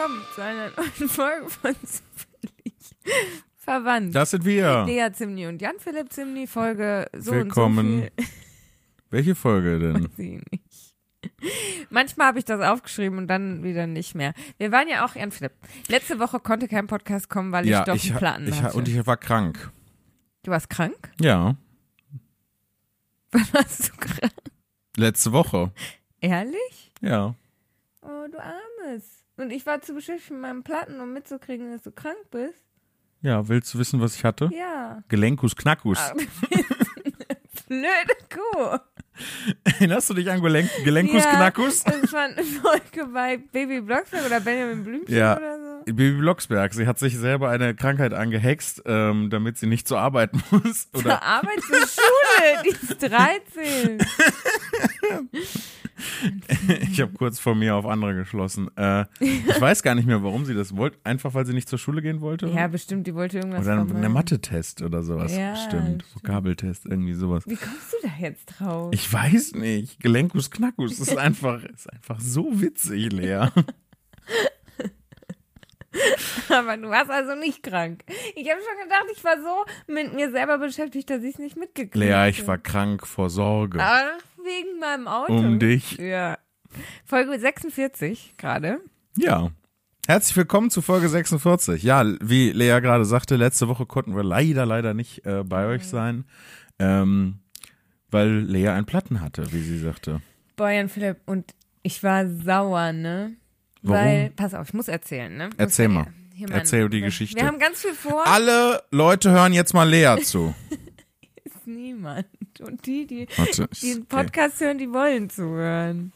willkommen zu einer neuen Folge von Zufällig Verwandt. Das sind wir. Lea Zimny und Jan-Philipp Zimny, Folge so Willkommen. und so viel. Welche Folge denn? Weiß ich nicht. Manchmal habe ich das aufgeschrieben und dann wieder nicht mehr. Wir waren ja auch, Jan-Philipp, letzte Woche konnte kein Podcast kommen, weil ich doch einen Platten hatte. Und ich war krank. Du warst krank? Ja. Wann warst du krank? Letzte Woche. Ehrlich? Ja. Oh, du Armes. Und ich war zu beschäftigt mit meinem Platten, um mitzukriegen, dass du krank bist. Ja, willst du wissen, was ich hatte? Ja. Gelenkus Knackus. Blöde Kuh. Erinnerst du dich an Gelenkus Knackus? Das war eine Folge bei Baby Blocksberg oder Benjamin Blümchen oder so. Baby Blocksberg. Sie hat sich selber eine Krankheit angehext, damit sie nicht zur Arbeit muss. Oder zur Arbeit, zur Schule, die ist 13. Ich habe kurz vor mir auf andere geschlossen. Ich weiß gar nicht mehr, warum sie das wollte. Einfach, weil sie nicht zur Schule gehen wollte? Ja, bestimmt, die wollte irgendwas oder vermeiden. eine Mathe-Test oder sowas. Ja, stimmt. Vokabeltest, irgendwie sowas. Wie kommst du da jetzt drauf? Ich weiß nicht. Gelenkus Knackus ist einfach so witzig, Lea. Aber du warst also nicht krank. Ich habe schon gedacht, ich war so mit mir selber beschäftigt, dass ich es nicht mitgekriegt habe. Lea, ich war krank vor Sorge. Ach, wegen meinem Auto. Um dich. Ja. Folge 46 gerade. Ja. Herzlich willkommen zu Folge 46. Ja, wie Lea gerade sagte, letzte Woche konnten wir leider nicht bei euch sein, weil Lea einen Platten hatte, wie sie sagte. Boyan Philipp, und ich war sauer, ne? Warum? Weil, pass auf, ich muss erzählen, ne? Erzähl mal. Erzähl die Geschichte. Wir haben ganz viel vor. Alle Leute hören jetzt mal Lea zu. Ist niemand. Und die Warte, den Podcast hören, die wollen zuhören.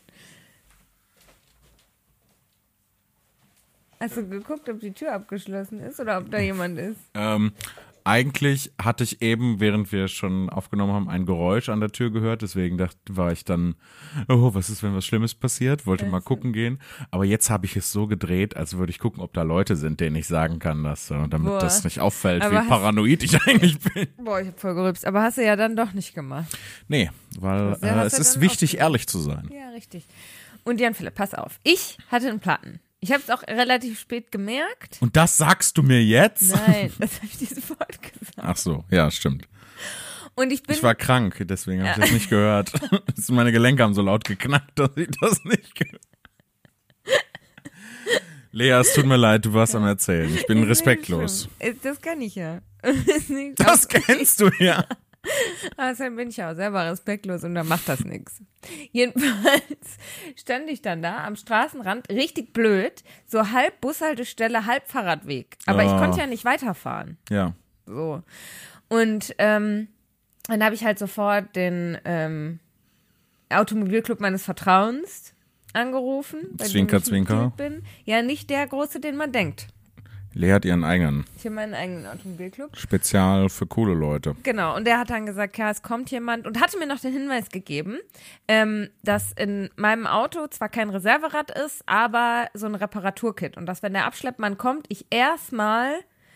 Hast du geguckt, ob die Tür abgeschlossen ist oder ob da jemand ist? Eigentlich hatte ich eben, während wir schon aufgenommen haben, ein Geräusch an der Tür gehört. Deswegen war ich dann, oh, was ist, wenn was Schlimmes passiert? Wollte mal gucken gehen. Aber jetzt habe ich es so gedreht, als würde ich gucken, ob da Leute sind, denen ich sagen kann, damit das nicht auffällt, wie paranoid ich eigentlich bin. Boah, ich hab voll gerübst. Aber hast du ja dann doch nicht gemacht. Nee, weil es ist wichtig, ehrlich zu sein. Ja, richtig. Und Jan-Philipp, pass auf. Ich hatte einen Platten. Ich habe es auch relativ spät gemerkt. Und das sagst du mir jetzt? Nein, das habe ich dir sofort gesagt. Ach so, ja, stimmt. Und ich war krank, deswegen habe ich das nicht gehört. Meine Gelenke haben so laut geknackt, dass ich das nicht gehört. Lea, es tut mir leid, du warst am Erzählen. Ich bin respektlos. Das kann ich ja. Das kennst du ja. Außerdem bin ich ja auch selber respektlos und dann macht das nichts. Jedenfalls stand ich dann da am Straßenrand, richtig blöd, so halb Bushaltestelle, halb Fahrradweg. Aber ich konnte ja nicht weiterfahren. Ja. So. Und dann habe ich halt sofort den Automobilclub meines Vertrauens angerufen. Zwinker, Zwinker. Bin. Ja, nicht der große, den man denkt. Lea hat ihren eigenen. Ich habe meinen eigenen Automobilclub. Spezial für coole Leute. Genau, und der hat dann gesagt, ja, es kommt jemand und hatte mir noch den Hinweis gegeben, dass in meinem Auto zwar kein Reserverad ist, aber so ein Reparaturkit. Und dass, wenn der Abschleppmann kommt, ich erstmal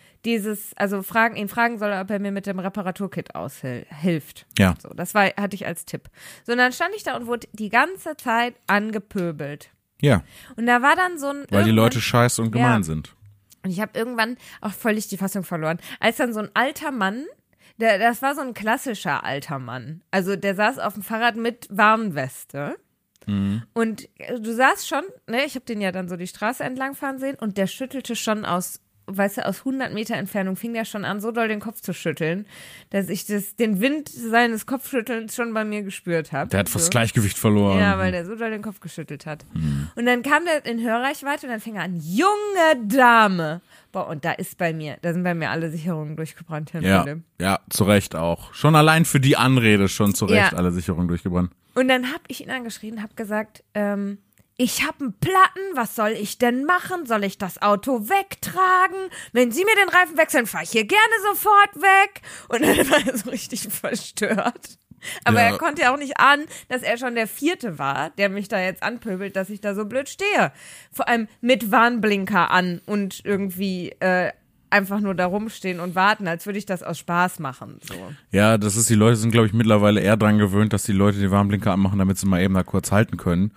ihn fragen soll, ob er mir mit dem Reparaturkit aushilft. Ja. So, das hatte ich als Tipp. So, und dann stand ich da und wurde die ganze Zeit angepöbelt. Ja. Und da war dann so ein... Weil die Leute scheiße und gemein sind. Und ich habe irgendwann auch völlig die Fassung verloren. Als dann so ein alter Mann, das war so ein klassischer alter Mann. Also der saß auf dem Fahrrad mit Warnweste. Mhm. Und du saßt schon, ne, ich habe den ja dann so die Straße entlang fahren sehen und der schüttelte schon aus 100 Meter Entfernung fing der schon an, so doll den Kopf zu schütteln, dass ich den Wind seines Kopfschüttelns schon bei mir gespürt habe. Der hat fast Gleichgewicht verloren. Ja, weil der so doll den Kopf geschüttelt hat. Und dann kam der in Hörreichweite und dann fing er an, junge Dame. Boah, und da sind bei mir alle Sicherungen durchgebrannt. Ja, zu Recht auch. Schon allein für die Anrede schon zu Recht alle Sicherungen durchgebrannt. Und dann habe ich ihn angeschrien, habe gesagt, ich habe einen Platten, was soll ich denn machen? Soll ich das Auto wegtragen? Wenn Sie mir den Reifen wechseln, fahre ich hier gerne sofort weg. Und dann war er so richtig verstört. Aber er konnte ja auch nicht ahnen, dass er schon der 4. war, der mich da jetzt anpöbelt, dass ich da so blöd stehe. Vor allem mit Warnblinker an und irgendwie einfach nur da rumstehen und warten, als würde ich das aus Spaß machen. So. Ja, die Leute sind, glaube ich, mittlerweile eher dran gewöhnt, dass die Leute die Warnblinker anmachen, damit sie mal eben da kurz halten können.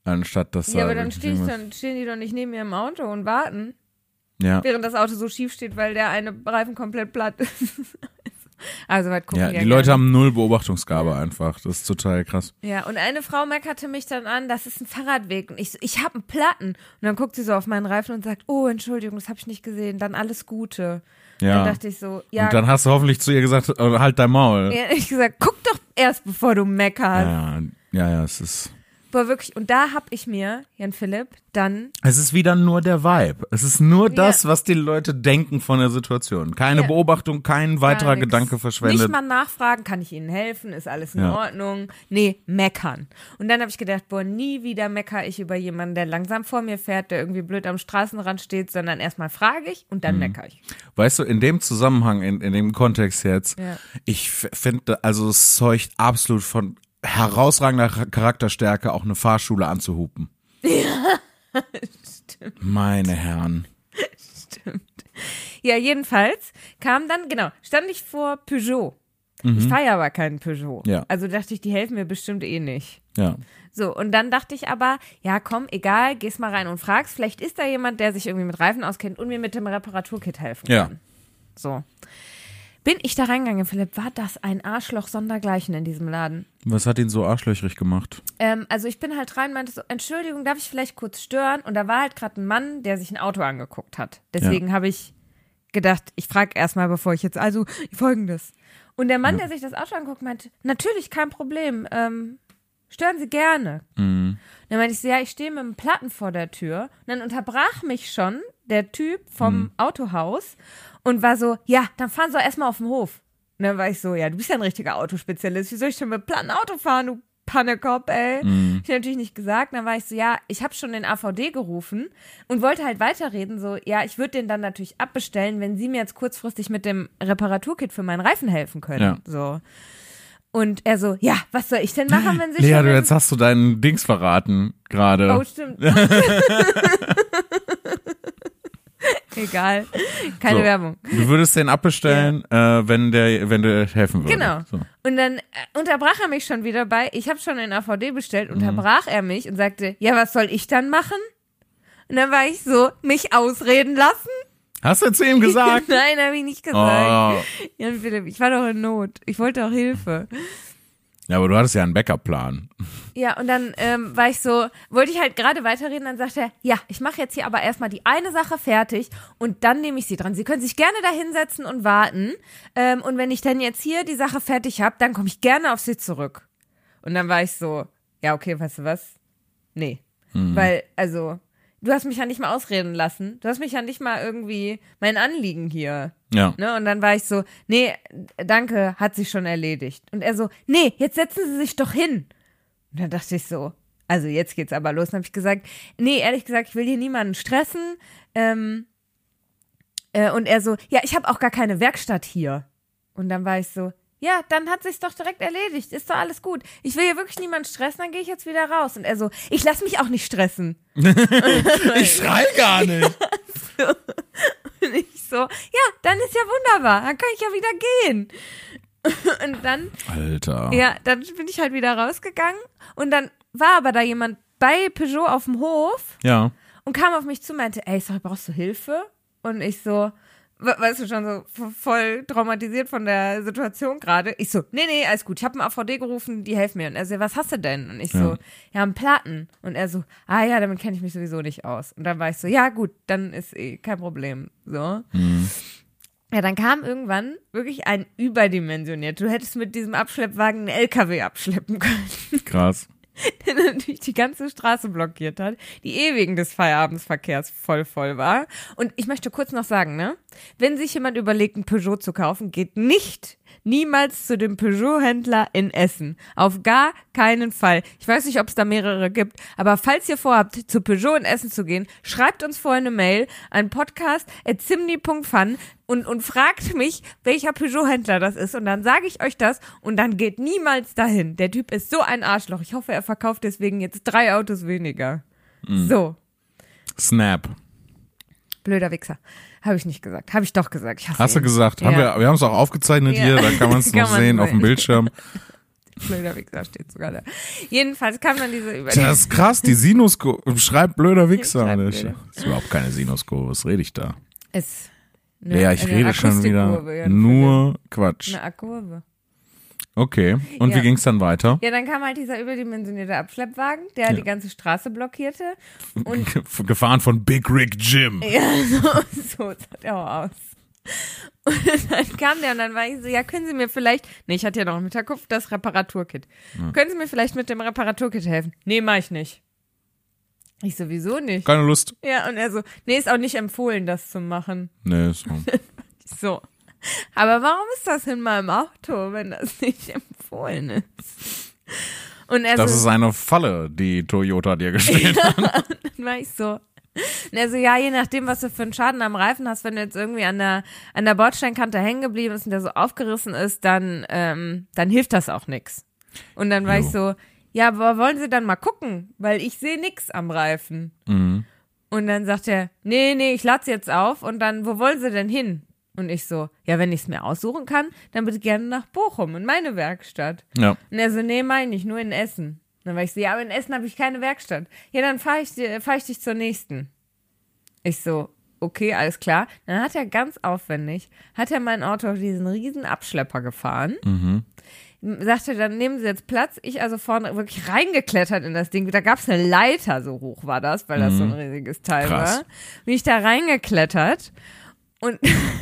anstatt dass Ja, da aber dann wirklich irgendwas- stehen die doch nicht neben mir im Auto und warten, Ja. während das Auto so schief steht, weil der eine Reifen komplett platt ist. Also weit gucken Ja, ja die Leute gerne. haben null Beobachtungsgabe einfach. Das ist total krass. Ja, und eine Frau meckerte mich dann an, das ist ein Fahrradweg. Und ich so, ich habe einen Platten. Und dann guckt sie so auf meinen Reifen und sagt, oh, Entschuldigung, das habe ich nicht gesehen. Dann alles Gute. Ja. Dann dachte ich so, ja. Und dann hast du hoffentlich zu ihr gesagt, halt dein Maul. Ja, ich gesagt, guck doch erst, bevor du meckerst. Ja, es ist. Boah, wirklich. Und da hab ich mir, Jan Philipp, dann. Es ist wieder nur der Vibe. Es ist nur das, was die Leute denken von der Situation. Keine Ja. Beobachtung, kein weiterer Gar nix. Gedanke verschwendet. Nicht mal nachfragen, kann ich Ihnen helfen, ist alles in Ordnung. Nee, meckern. Und dann habe ich gedacht, boah, nie wieder meckere ich über jemanden, der langsam vor mir fährt, der irgendwie blöd am Straßenrand steht, sondern erstmal frage ich und dann meckere ich. Weißt du, in dem Zusammenhang, in dem Kontext jetzt, Ja. ich finde, also es zeugt absolut von herausragender Charakterstärke, auch eine Fahrschule anzuhupen. Stimmt. Meine Herren. Stimmt. Ja, jedenfalls kam dann, stand ich vor Peugeot. Ich fahre ja aber keinen Peugeot. Ja. Also dachte ich, die helfen mir bestimmt eh nicht. Ja. So, und dann dachte ich aber, ja komm, egal, gehst mal rein und fragst, vielleicht ist da jemand, der sich irgendwie mit Reifen auskennt und mir mit dem Reparaturkit helfen Ja. kann. So. Bin ich da reingegangen, Philipp, war das ein Arschloch sondergleichen in diesem Laden. Was hat ihn so arschlöchrig gemacht? Also ich bin halt rein, meinte so, Entschuldigung, darf ich vielleicht kurz stören? Und da war halt gerade ein Mann, der sich ein Auto angeguckt hat. Deswegen habe ich gedacht, ich frage erstmal, bevor ich jetzt, also Folgendes. Und der Mann, der sich das Auto anguckt, meinte, natürlich, kein Problem, stören Sie gerne. Dann meinte ich so, ja, ich stehe mit einem Platten vor der Tür. Und dann unterbrach mich schon der Typ vom Autohaus und war so, ja, dann fahren Sie doch erstmal auf den Hof. Und dann war ich so, ja, du bist ja ein richtiger Autospezialist. Wie soll ich denn mit Platten Auto fahren, du Pannekopf, ey? Ich natürlich nicht gesagt. Dann war ich so, ja, ich habe schon den AVD gerufen und wollte halt weiterreden. So, ja, ich würde den dann natürlich abbestellen, wenn Sie mir jetzt kurzfristig mit dem Reparaturkit für meinen Reifen helfen können. Ja. So. Und er so, ja, was soll ich denn machen, wenn Sie Lea, schon... du, jetzt hast du deinen Dings verraten gerade. Oh, stimmt. Egal. Keine So. Werbung. Du würdest den abbestellen, wenn der helfen würde. Genau. So. Und dann unterbrach er mich schon wieder bei, ich habe schon den AVD bestellt, unterbrach er mich und sagte, ja, was soll ich dann machen? Und dann war ich so, mich ausreden lassen? Hast du zu ihm gesagt? Nein, habe ich nicht gesagt. Oh. Jan Philipp, ich war doch in Not. Ich wollte auch Hilfe. Ja, aber du hattest ja einen Backup-Plan. Ja, und dann war ich so, wollte ich halt gerade weiterreden, dann sagte er, ja, ich mache jetzt hier aber erstmal die eine Sache fertig und dann nehme ich Sie dran. Sie können sich gerne da hinsetzen und warten. Und wenn ich dann jetzt hier die Sache fertig habe, dann komme ich gerne auf Sie zurück. Und dann war ich so, ja, okay, weißt du was? Nee. Weil, also, du hast mich ja nicht mal ausreden lassen. Du hast mich ja nicht mal irgendwie mein Anliegen hier. Ja. Ne? Und dann war ich so, nee, danke, hat sich schon erledigt. Und er so, nee, jetzt setzen Sie sich doch hin. Und dann dachte ich so, also jetzt geht's aber los. Dann habe ich gesagt, nee, ehrlich gesagt, ich will hier niemanden stressen. Und er so, ja, ich habe auch gar keine Werkstatt hier. Und dann war ich so, ja, dann hat sich's doch direkt erledigt. Ist doch alles gut. Ich will hier wirklich niemanden stressen, dann gehe ich jetzt wieder raus. Und er so, ich lass mich auch nicht stressen. Ich schrei gar nicht. Und ich so, ja, dann ist ja wunderbar. Dann kann ich ja wieder gehen. Und dann, Alter. ja, dann bin ich halt wieder rausgegangen. Und dann war aber da jemand bei Peugeot auf dem Hof Ja. und kam auf mich zu und meinte, ey, sorry, brauchst du Hilfe? Und ich so, weißt du, schon so voll traumatisiert von der Situation gerade. Ich so, nee, alles gut. Ich habe einen AVD gerufen, die helfen mir. Und er so, was hast du denn? Und ich so, ja, einen Platten. Und er so, ah ja, damit kenne ich mich sowieso nicht aus. Und dann war ich so, ja gut, dann ist eh kein Problem. So. Ja, dann kam irgendwann wirklich ein überdimensioniert. Du hättest mit diesem Abschleppwagen einen LKW abschleppen können. Krass. Der natürlich die ganze Straße blockiert hat, die eh wegen des Feierabendsverkehrs voll war. Und ich möchte kurz noch sagen, ne, wenn sich jemand überlegt, ein Peugeot zu kaufen, geht niemals zu dem Peugeot-Händler in Essen. Auf gar keinen Fall. Ich weiß nicht, ob es da mehrere gibt, aber falls ihr vorhabt, zu Peugeot in Essen zu gehen, schreibt uns vorher eine Mail an podcast@zimni.fun und fragt mich, welcher Peugeot-Händler das ist. Und dann sage ich euch das und dann geht niemals dahin. Der Typ ist so ein Arschloch. Ich hoffe, er verkauft deswegen jetzt 3 Autos weniger. So. Snap. Blöder Wichser. Habe ich nicht gesagt. Habe ich doch gesagt. Ich hasse Hast du ihn. gesagt? Ja. Wir haben es auch aufgezeichnet Ja. hier, da kann man es Kann noch man sehen auf dem sehen. Bildschirm. Blöder Wichser steht sogar da. Jedenfalls kam dann diese über. Das ist krass, die Sinuskurve. Schreibt blöder Wichser. Schreibt Das blöder. ist überhaupt keine Sinuskurve. Was rede ich da? Ist Ja, ich rede schon wieder ja, nur Quatsch. eine Kurve. Okay, und Ja. wie ging's dann weiter? Ja, dann kam halt dieser überdimensionierte Abschleppwagen, der die ganze Straße blockierte. Und Gefahren von Big Rick Jim. ja, so sah der auch aus. Und dann kam der und dann war ich so, ja, können Sie mir vielleicht, nee, ich hatte ja noch im Hinterkopf das Reparaturkit. Können Sie mir vielleicht mit dem Reparaturkit helfen? Nee, mach ich nicht. Ich sowieso nicht. Keine Lust. Ja, und er so, nee, ist auch nicht empfohlen, das zu machen. Nee, so. So. Aber warum ist das in meinem Auto, wenn das nicht empfohlen ist? Und er Das so, ist eine Falle, die Toyota dir gestellt hat. dann war ich so. Und er so, ja, je nachdem, was du für einen Schaden am Reifen hast, wenn du jetzt irgendwie an der Bordsteinkante hängen geblieben ist und der so aufgerissen ist, dann hilft das auch nix. Und dann war Jo. ich so, ja, aber wollen Sie dann mal gucken? Weil ich sehe nix am Reifen. Mhm. Und dann sagt er, nee, ich lade jetzt auf und dann, wo wollen Sie denn hin? Und ich so, ja, wenn ich es mir aussuchen kann, dann bitte gerne nach Bochum, in meine Werkstatt. Ja. Und er so, nee, meine ich, nur in Essen. Dann war ich so, ja, aber in Essen habe ich keine Werkstatt. Ja, dann fahr ich dich zur nächsten. Ich so, okay, alles klar. Dann hat er ganz aufwendig, mein Auto auf diesen riesen Abschlepper gefahren. Sagte dann, nehmen Sie jetzt Platz. Ich also vorne wirklich reingeklettert in das Ding. Da gab es eine Leiter, so hoch war das, weil das so ein riesiges Teil Krass. war. Bin ich da reingeklettert und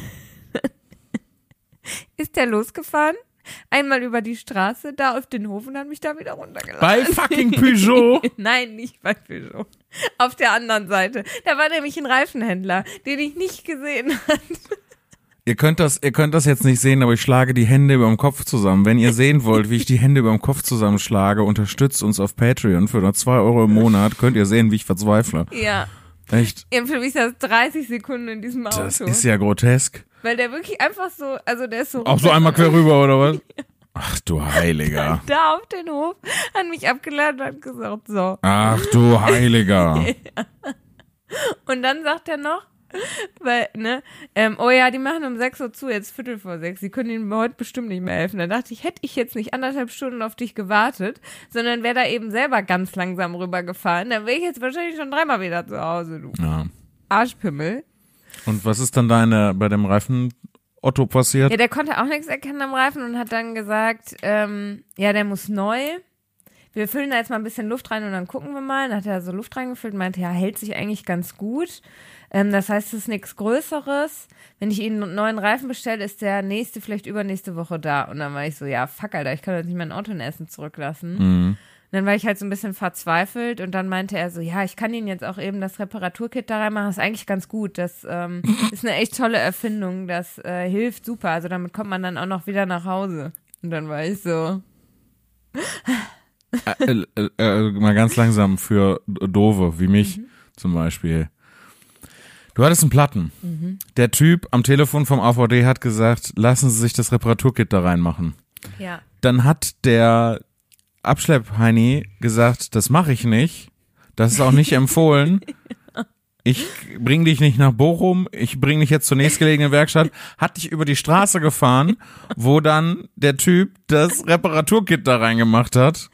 ist der losgefahren, einmal über die Straße, da auf den Hof und hat mich da wieder runtergelassen. Bei fucking Peugeot. Nein, nicht bei Peugeot. Auf der anderen Seite. Da war nämlich ein Reifenhändler, den ich nicht gesehen habe. Ihr könnt das jetzt nicht sehen, aber ich schlage die Hände über dem Kopf zusammen. Wenn ihr sehen wollt, wie ich die Hände über dem Kopf zusammenschlage, unterstützt uns auf Patreon für nur 2 Euro im Monat. Könnt ihr sehen, wie ich verzweifle. Ja. Echt? Für mich saß 30 Sekunden in diesem Auto. Das ist ja grotesk. Weil der wirklich einfach so, also der ist so. Auch so einmal quer rüber, oder was? Ach du Heiliger. Da auf den Hof, hat mich abgeladen und hat gesagt, so. Ach du Heiliger. Und dann sagt er noch, weil, oh ja, die machen um 6 Uhr zu, jetzt 5:45. Sie können Ihnen heute bestimmt nicht mehr helfen. Da dachte ich, hätte ich jetzt nicht 1,5 Stunden auf dich gewartet, sondern wäre da eben selber ganz langsam rübergefahren, dann wäre ich jetzt wahrscheinlich schon 3-mal wieder zu Hause, du Ja. Arschpimmel. Und was ist dann bei dem Reifen Otto passiert? Ja, der konnte auch nichts erkennen am Reifen und hat dann gesagt, ja, der muss neu. Wir füllen da jetzt mal ein bisschen Luft rein und dann gucken wir mal. Dann hat er so Luft reingefüllt und meinte, ja, hält sich eigentlich ganz gut. Das heißt, es ist nichts Größeres. Wenn ich Ihnen einen neuen Reifen bestelle, ist der nächste, vielleicht übernächste Woche da. Und dann war ich so, ja, fuck, Alter, ich kann jetzt nicht mein Auto in Essen zurücklassen. Und dann war ich halt so ein bisschen verzweifelt und dann meinte er so, ja, ich kann Ihnen jetzt auch eben das Reparaturkit da reinmachen, das ist eigentlich ganz gut. Das ist eine echt tolle Erfindung, das hilft super. Also damit kommt man dann auch noch wieder nach Hause. Und dann war ich so, Mal ganz langsam für Doofe, wie mich zum Beispiel. Du hattest einen Platten. Der Typ am Telefon vom AVD hat gesagt, lassen Sie sich das Reparaturkit da reinmachen. ja. Dann hat der Abschlepp-Heini gesagt, das mache ich nicht. Das ist auch nicht empfohlen. Ich bring dich nicht nach Bochum, ich bring dich jetzt zur nächstgelegenen Werkstatt. Hat dich über die Straße gefahren, wo dann der Typ das Reparaturkit da reingemacht hat.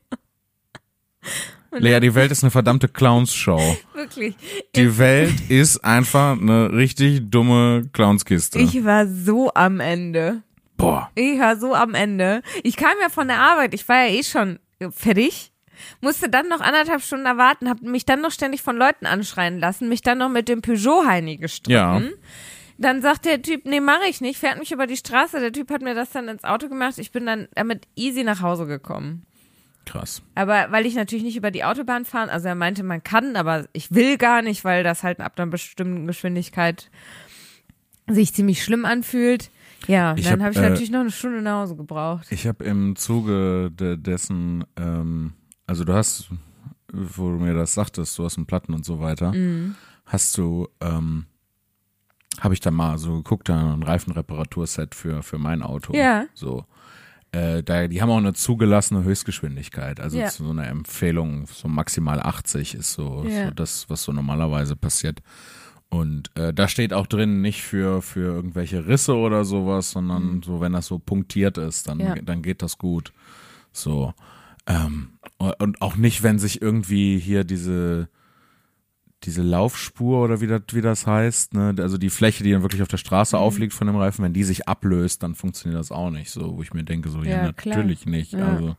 Lea, die Welt ist eine verdammte Clownsshow. Wirklich. Die Welt ist einfach eine richtig dumme Clownskiste. Ich war so am Ende. Boah. Ich war so am Ende. Ich kam ja von der Arbeit, ich war ja eh schon fertig. Musste dann noch 1,5 Stunden erwarten, hab mich dann noch ständig von Leuten anschreien lassen, mich dann noch mit dem Peugeot-Heini gestritten. Ja. Dann sagt der Typ, nee, mache ich nicht, fährt mich über die Straße. Der Typ hat mir das dann ins Auto gemacht. Ich bin dann damit easy nach Hause gekommen. Krass. Aber weil ich natürlich nicht über die Autobahn fahren, also er meinte, man kann, aber ich will gar nicht, weil das halt ab einer bestimmten Geschwindigkeit sich ziemlich schlimm anfühlt. Ja, dann habe ich natürlich noch 1 Stunde nach Hause gebraucht. Ich habe im Zuge dessen, also du hast, wo du mir das sagtest, du hast einen Platten und so weiter, hast du, habe ich da mal so geguckt, da ein Reifenreparaturset für mein Auto. Ja. So. Die haben auch eine zugelassene Höchstgeschwindigkeit, also Ja. so eine Empfehlung, so maximal 80 ist so das, was so normalerweise passiert. Und da steht auch drin, nicht für irgendwelche Risse oder sowas, sondern so, wenn das so punktiert ist, dann geht das gut. So. Und auch nicht, wenn sich irgendwie hier diese Laufspur oder wie das heißt, ne, also die Fläche, die dann wirklich auf der Straße aufliegt von dem Reifen, wenn die sich ablöst, dann funktioniert das auch nicht so, wo ich mir denke, so, ja natürlich nicht. Ja. Also,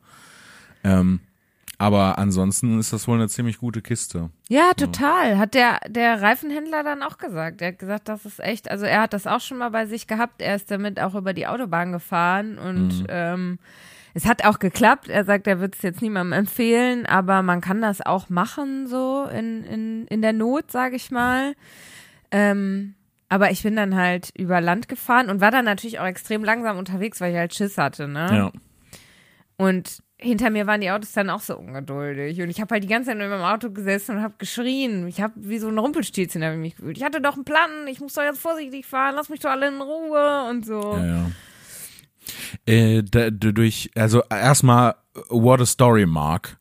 aber ansonsten ist das wohl eine ziemlich gute Kiste. Ja, total. Hat der Reifenhändler dann auch gesagt. Er hat gesagt, das ist echt, also er hat das auch schon mal bei sich gehabt. Er ist damit auch über die Autobahn gefahren und es hat auch geklappt. Er sagt, er wird es jetzt niemandem empfehlen, aber man kann das auch machen, so in der Not, sage ich mal. Aber ich bin dann halt über Land gefahren und war dann natürlich auch extrem langsam unterwegs, weil ich halt Schiss hatte, ne? Ja. Und hinter mir waren die Autos dann auch so ungeduldig. Und ich habe halt die ganze Zeit nur in meinem Auto gesessen und habe geschrien. Ich habe wie so ein Rumpelstilzchen habe ich mich gefühlt. Ich hatte doch einen Plan, ich muss doch jetzt vorsichtig fahren, lass mich doch alle in Ruhe und so. Ja. Also erstmal, what a story, Mark.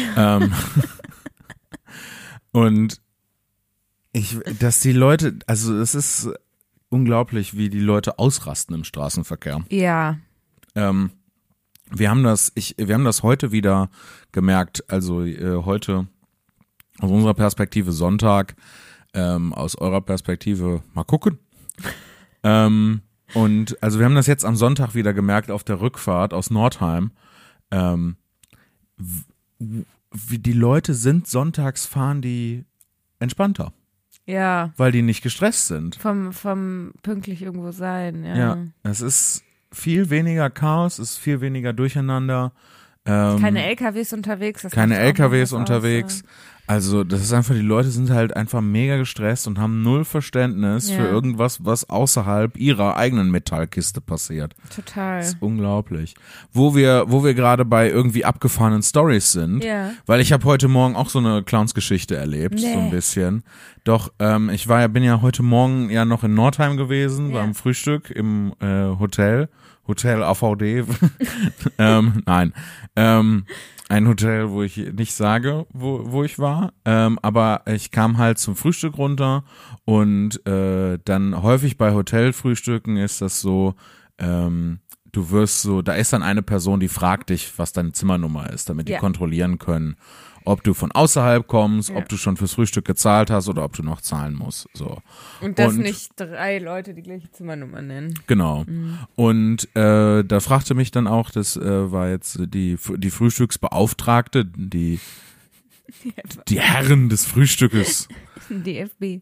Und dass die Leute, also es ist unglaublich, wie die Leute ausrasten im Straßenverkehr. Ja. Wir haben das heute wieder gemerkt, also heute aus unserer Perspektive Sonntag, aus eurer Perspektive mal gucken. Und also wir haben das jetzt am Sonntag wieder gemerkt auf der Rückfahrt aus Nordheim. Wie die Leute sind sonntags fahren die entspannter. Ja. Weil die nicht gestresst sind. Vom pünktlich irgendwo sein, ja. Ja, es ist viel weniger Chaos, es ist viel weniger Durcheinander. Keine LKWs unterwegs. Keine LKWs unterwegs. Also das ist einfach, die Leute sind halt einfach mega gestresst und haben null Verständnis für irgendwas, was außerhalb ihrer eigenen Metallkiste passiert. Total. Das ist unglaublich. Wo wir gerade bei irgendwie abgefahrenen Stories sind, weil ich habe heute Morgen auch so eine Clownsgeschichte erlebt, so ein bisschen. Doch ich bin ja heute Morgen ja noch in Nordheim gewesen, beim Frühstück im Hotel AVD. Nein. Ein Hotel, wo ich nicht sage, wo ich war, aber ich kam halt zum Frühstück runter und dann häufig bei Hotelfrühstücken ist das so, du wirst so, da ist dann eine Person, die fragt dich, was deine Zimmernummer ist, damit die kontrollieren können, ob du von außerhalb kommst, ob du schon fürs Frühstück gezahlt hast oder ob du noch zahlen musst. So. Und nicht 3 Leute die gleiche Zimmernummer nennen. Genau. Und da fragte mich dann auch, das war jetzt die Frühstücksbeauftragte, die Herren des Frühstückes. DFB.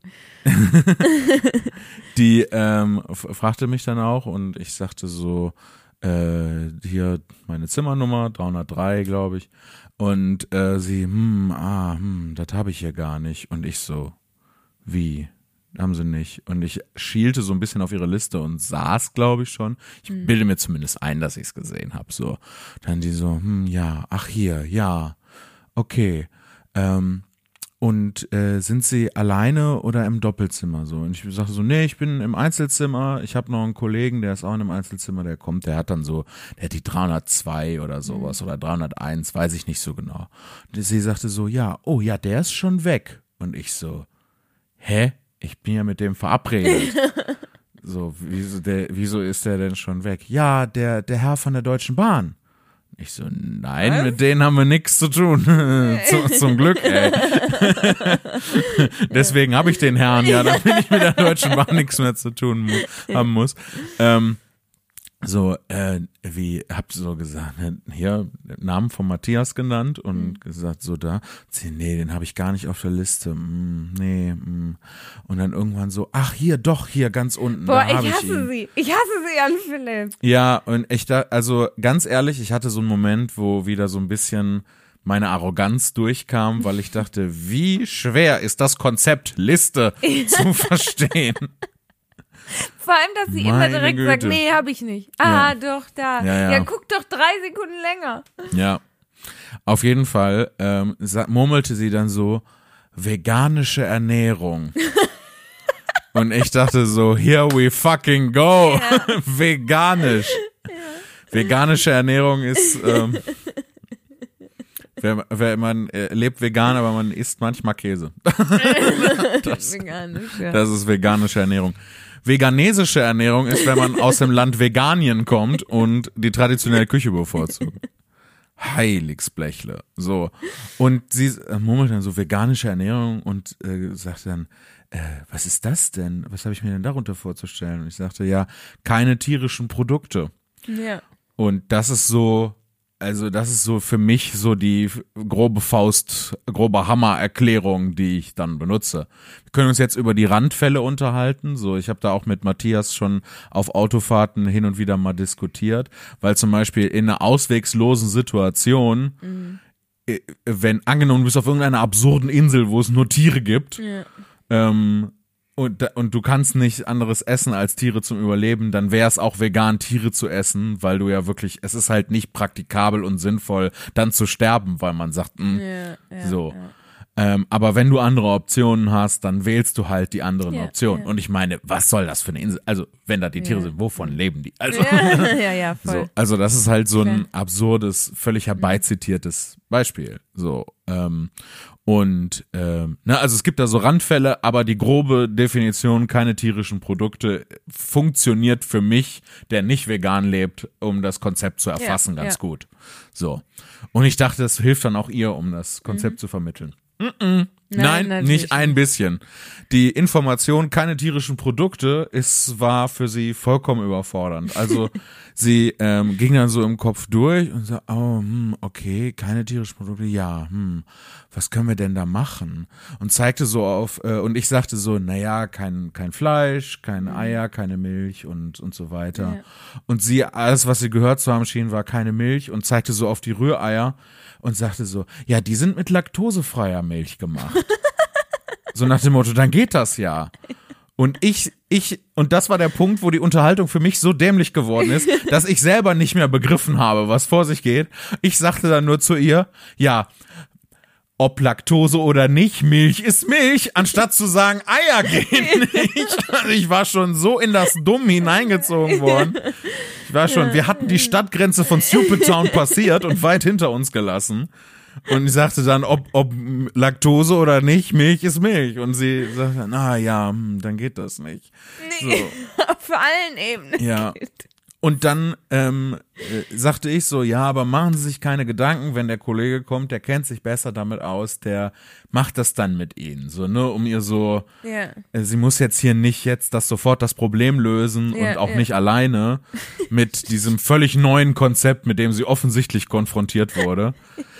Die fragte mich dann auch und ich sagte so, hier meine Zimmernummer, 303, glaube ich. Und sie, das habe ich hier gar nicht. Und ich so, wie? Haben sie nicht. Und ich schielte so ein bisschen auf ihre Liste und saß, glaube ich, schon. Ich bilde mir zumindest ein, dass ich es gesehen habe. So. Dann die so, ja, ach hier, ja, okay. Und sind sie alleine oder im Doppelzimmer so? Und ich sagte so, nee, ich bin im Einzelzimmer, ich habe noch einen Kollegen, der ist auch in einem Einzelzimmer, der hat die 302 oder sowas oder 301, weiß ich nicht so genau. Und sie sagte so, ja, oh ja, der ist schon weg. Und ich so, hä? Ich bin ja mit dem verabredet. So, wieso ist der denn schon weg? Ja, der Herr von der Deutschen Bahn. Ich so, nein, was? Mit denen haben wir nichts zu tun. Zum Glück, ey. Deswegen habe ich den Herrn ja, damit ich mit der Deutschen Bahn nichts mehr zu tun haben muss. Habt so gesagt, hier Namen von Matthias genannt und gesagt, so da, nee, den habe ich gar nicht auf der Liste. Und dann irgendwann so, ach hier, doch, hier ganz unten. Boah, da ich hasse sie an Philipp. Ja, und also ganz ehrlich, ich hatte so einen Moment, wo wieder so ein bisschen meine Arroganz durchkam, weil ich dachte, wie schwer ist das Konzept Liste zu verstehen. Vor allem, dass sie immer direkt sagt, nee, hab ich nicht. Ah, doch, da. Ja. Ja, guck doch 3 Sekunden länger. Ja, auf jeden Fall murmelte sie dann so, veganische Ernährung. Und ich dachte so, here we fucking go. Ja. Veganisch. Ja. Veganische Ernährung ist, man lebt vegan, aber man isst manchmal Käse. Das ist veganische Ernährung. Veganesische Ernährung ist, wenn man aus dem Land Veganien kommt und die traditionelle Küche bevorzugt. Heiligsblechle. So. Und sie murmelt dann so veganische Ernährung und sagt dann, was ist das denn? Was habe ich mir denn darunter vorzustellen? Und ich sagte, ja, keine tierischen Produkte. Ja. Und das ist so für mich so die grobe Hammer-Erklärung, die ich dann benutze. Wir können uns jetzt über die Randfälle unterhalten. So, ich habe da auch mit Matthias schon auf Autofahrten hin und wieder mal diskutiert, weil zum Beispiel in einer auswegslosen Situation, wenn angenommen du bist auf irgendeiner absurden Insel, wo es nur Tiere gibt, und du kannst nicht anderes essen als Tiere zum Überleben, dann wäre es auch vegan, Tiere zu essen, weil du ja wirklich, es ist halt nicht praktikabel und sinnvoll, dann zu sterben, weil man sagt, so. Ja. Aber wenn du andere Optionen hast, dann wählst du halt die anderen Optionen. Ja. Und ich meine, was soll das für eine Insel? Also, wenn da die Tiere sind, wovon leben die? Also, ja, voll. So, also das ist halt so ein absurdes, völlig herbeizitiertes Beispiel. So, also es gibt da so Randfälle, aber die grobe Definition, keine tierischen Produkte, funktioniert für mich, der nicht vegan lebt, um das Konzept zu erfassen, ganz gut. So. Und ich dachte, das hilft dann auch ihr, um das Konzept zu vermitteln. Nein, nicht ein bisschen. Die Information, keine tierischen Produkte, war für sie vollkommen überfordernd. Also sie ging dann so im Kopf durch und so, okay, keine tierischen Produkte, ja, was können wir denn da machen? Und zeigte so auf, und ich sagte so, naja, kein Fleisch, keine Eier, keine Milch und so weiter. Ja. Und sie, alles, was sie gehört zu haben schien, war keine Milch und zeigte so auf die Rühreier und sagte so, ja, die sind mit laktosefreier Milch gemacht. So nach dem Motto, dann geht das ja. Und und das war der Punkt, wo die Unterhaltung für mich so dämlich geworden ist, dass ich selber nicht mehr begriffen habe, was vor sich geht. Ich sagte dann nur zu ihr, ja, ob Laktose oder nicht, Milch ist Milch, anstatt zu sagen, Eier gehen nicht. Ich war schon so in das Dumm hineingezogen worden. Wir hatten die Stadtgrenze von Stupid Town passiert und weit hinter uns gelassen. Und ich sagte dann, ob Laktose oder nicht, Milch ist Milch. Und sie sagte dann, dann geht das nicht. Nee, so. Auf allen Ebenen. Ja. Und dann sagte ich so, ja, aber machen Sie sich keine Gedanken, wenn der Kollege kommt, der kennt sich besser damit aus, der macht das dann mit Ihnen, so, ne, um ihr so, sie muss jetzt hier nicht sofort das Problem lösen und auch nicht alleine mit diesem völlig neuen Konzept, mit dem sie offensichtlich konfrontiert wurde.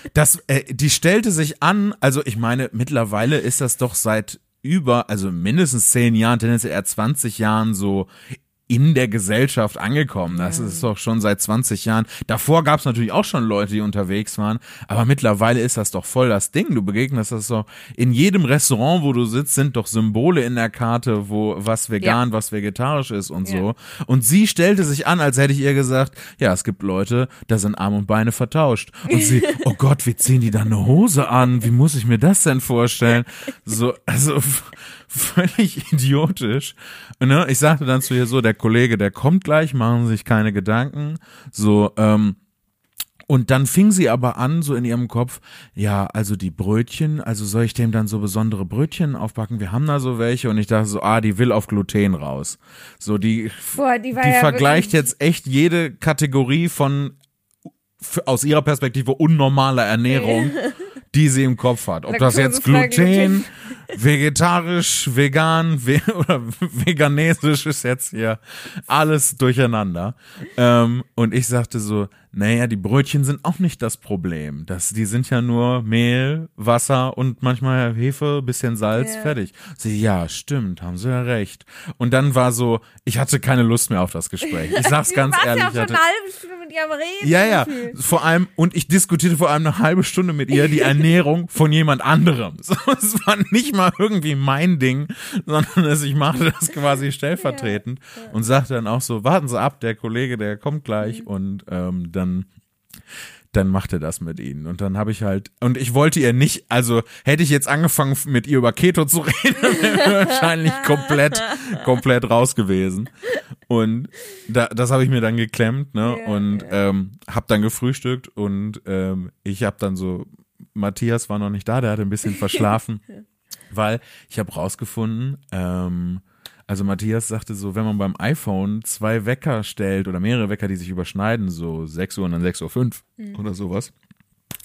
Die stellte sich an, also ich meine, mittlerweile ist das doch seit mindestens 10 Jahren, tendenziell eher 20 Jahren so in der Gesellschaft angekommen. Das ist doch schon seit 20 Jahren. Davor gab es natürlich auch schon Leute, die unterwegs waren, aber mittlerweile ist das doch voll das Ding. Du begegnest das doch in jedem Restaurant, wo du sitzt, sind doch Symbole in der Karte, wo was vegan, was vegetarisch ist und so. Und sie stellte sich an, als hätte ich ihr gesagt, ja, es gibt Leute, da sind Arme und Beine vertauscht. Und sie, oh Gott, wie ziehen die da eine Hose an? Wie muss ich mir das denn vorstellen? So, also völlig idiotisch. Ne? Ich sagte dann zu ihr so, der Kollege, der kommt gleich, machen Sie sich keine Gedanken. So, und dann fing sie aber an, so in ihrem Kopf, ja, also die Brötchen, also soll ich dem dann so besondere Brötchen aufbacken? Wir haben da so welche. Und ich dachte so, die will auf Gluten raus. So, die vergleicht jetzt echt jede Kategorie aus ihrer Perspektive unnormaler Ernährung, die sie im Kopf hat. Ob das jetzt Gluten, vegetarisch, vegan oder veganesisch ist jetzt hier alles durcheinander. Und ich sagte so, naja, die Brötchen sind auch nicht das Problem. Die sind ja nur Mehl, Wasser und manchmal Hefe, bisschen Salz, fertig. Sie, ja, stimmt, haben Sie ja recht. Und dann war so, ich hatte keine Lust mehr auf das Gespräch. Ich sag's ganz ehrlich. Ja, schon eine halbe Stunde mit ihr am Reden. Ja, vor allem, und ich diskutierte vor allem eine halbe Stunde mit ihr die Ernährung von jemand anderem. So, es war nicht mal irgendwie mein Ding, sondern ich machte das quasi stellvertretend und sagte dann auch so, warten Sie ab, der Kollege, der kommt gleich und dann macht er das mit ihnen. Und dann habe ich und ich wollte ihr nicht, also hätte ich jetzt angefangen mit ihr über Keto zu reden, wäre ich wahrscheinlich komplett raus gewesen. Und das habe ich mir dann geklemmt, ne, und habe dann gefrühstückt und ich habe dann so, Matthias war noch nicht da, der hatte ein bisschen verschlafen, weil ich habe rausgefunden, also Matthias sagte so, wenn man beim iPhone 2 Wecker stellt oder mehrere Wecker, die sich überschneiden, so 6 Uhr und dann 6:05 Uhr oder sowas,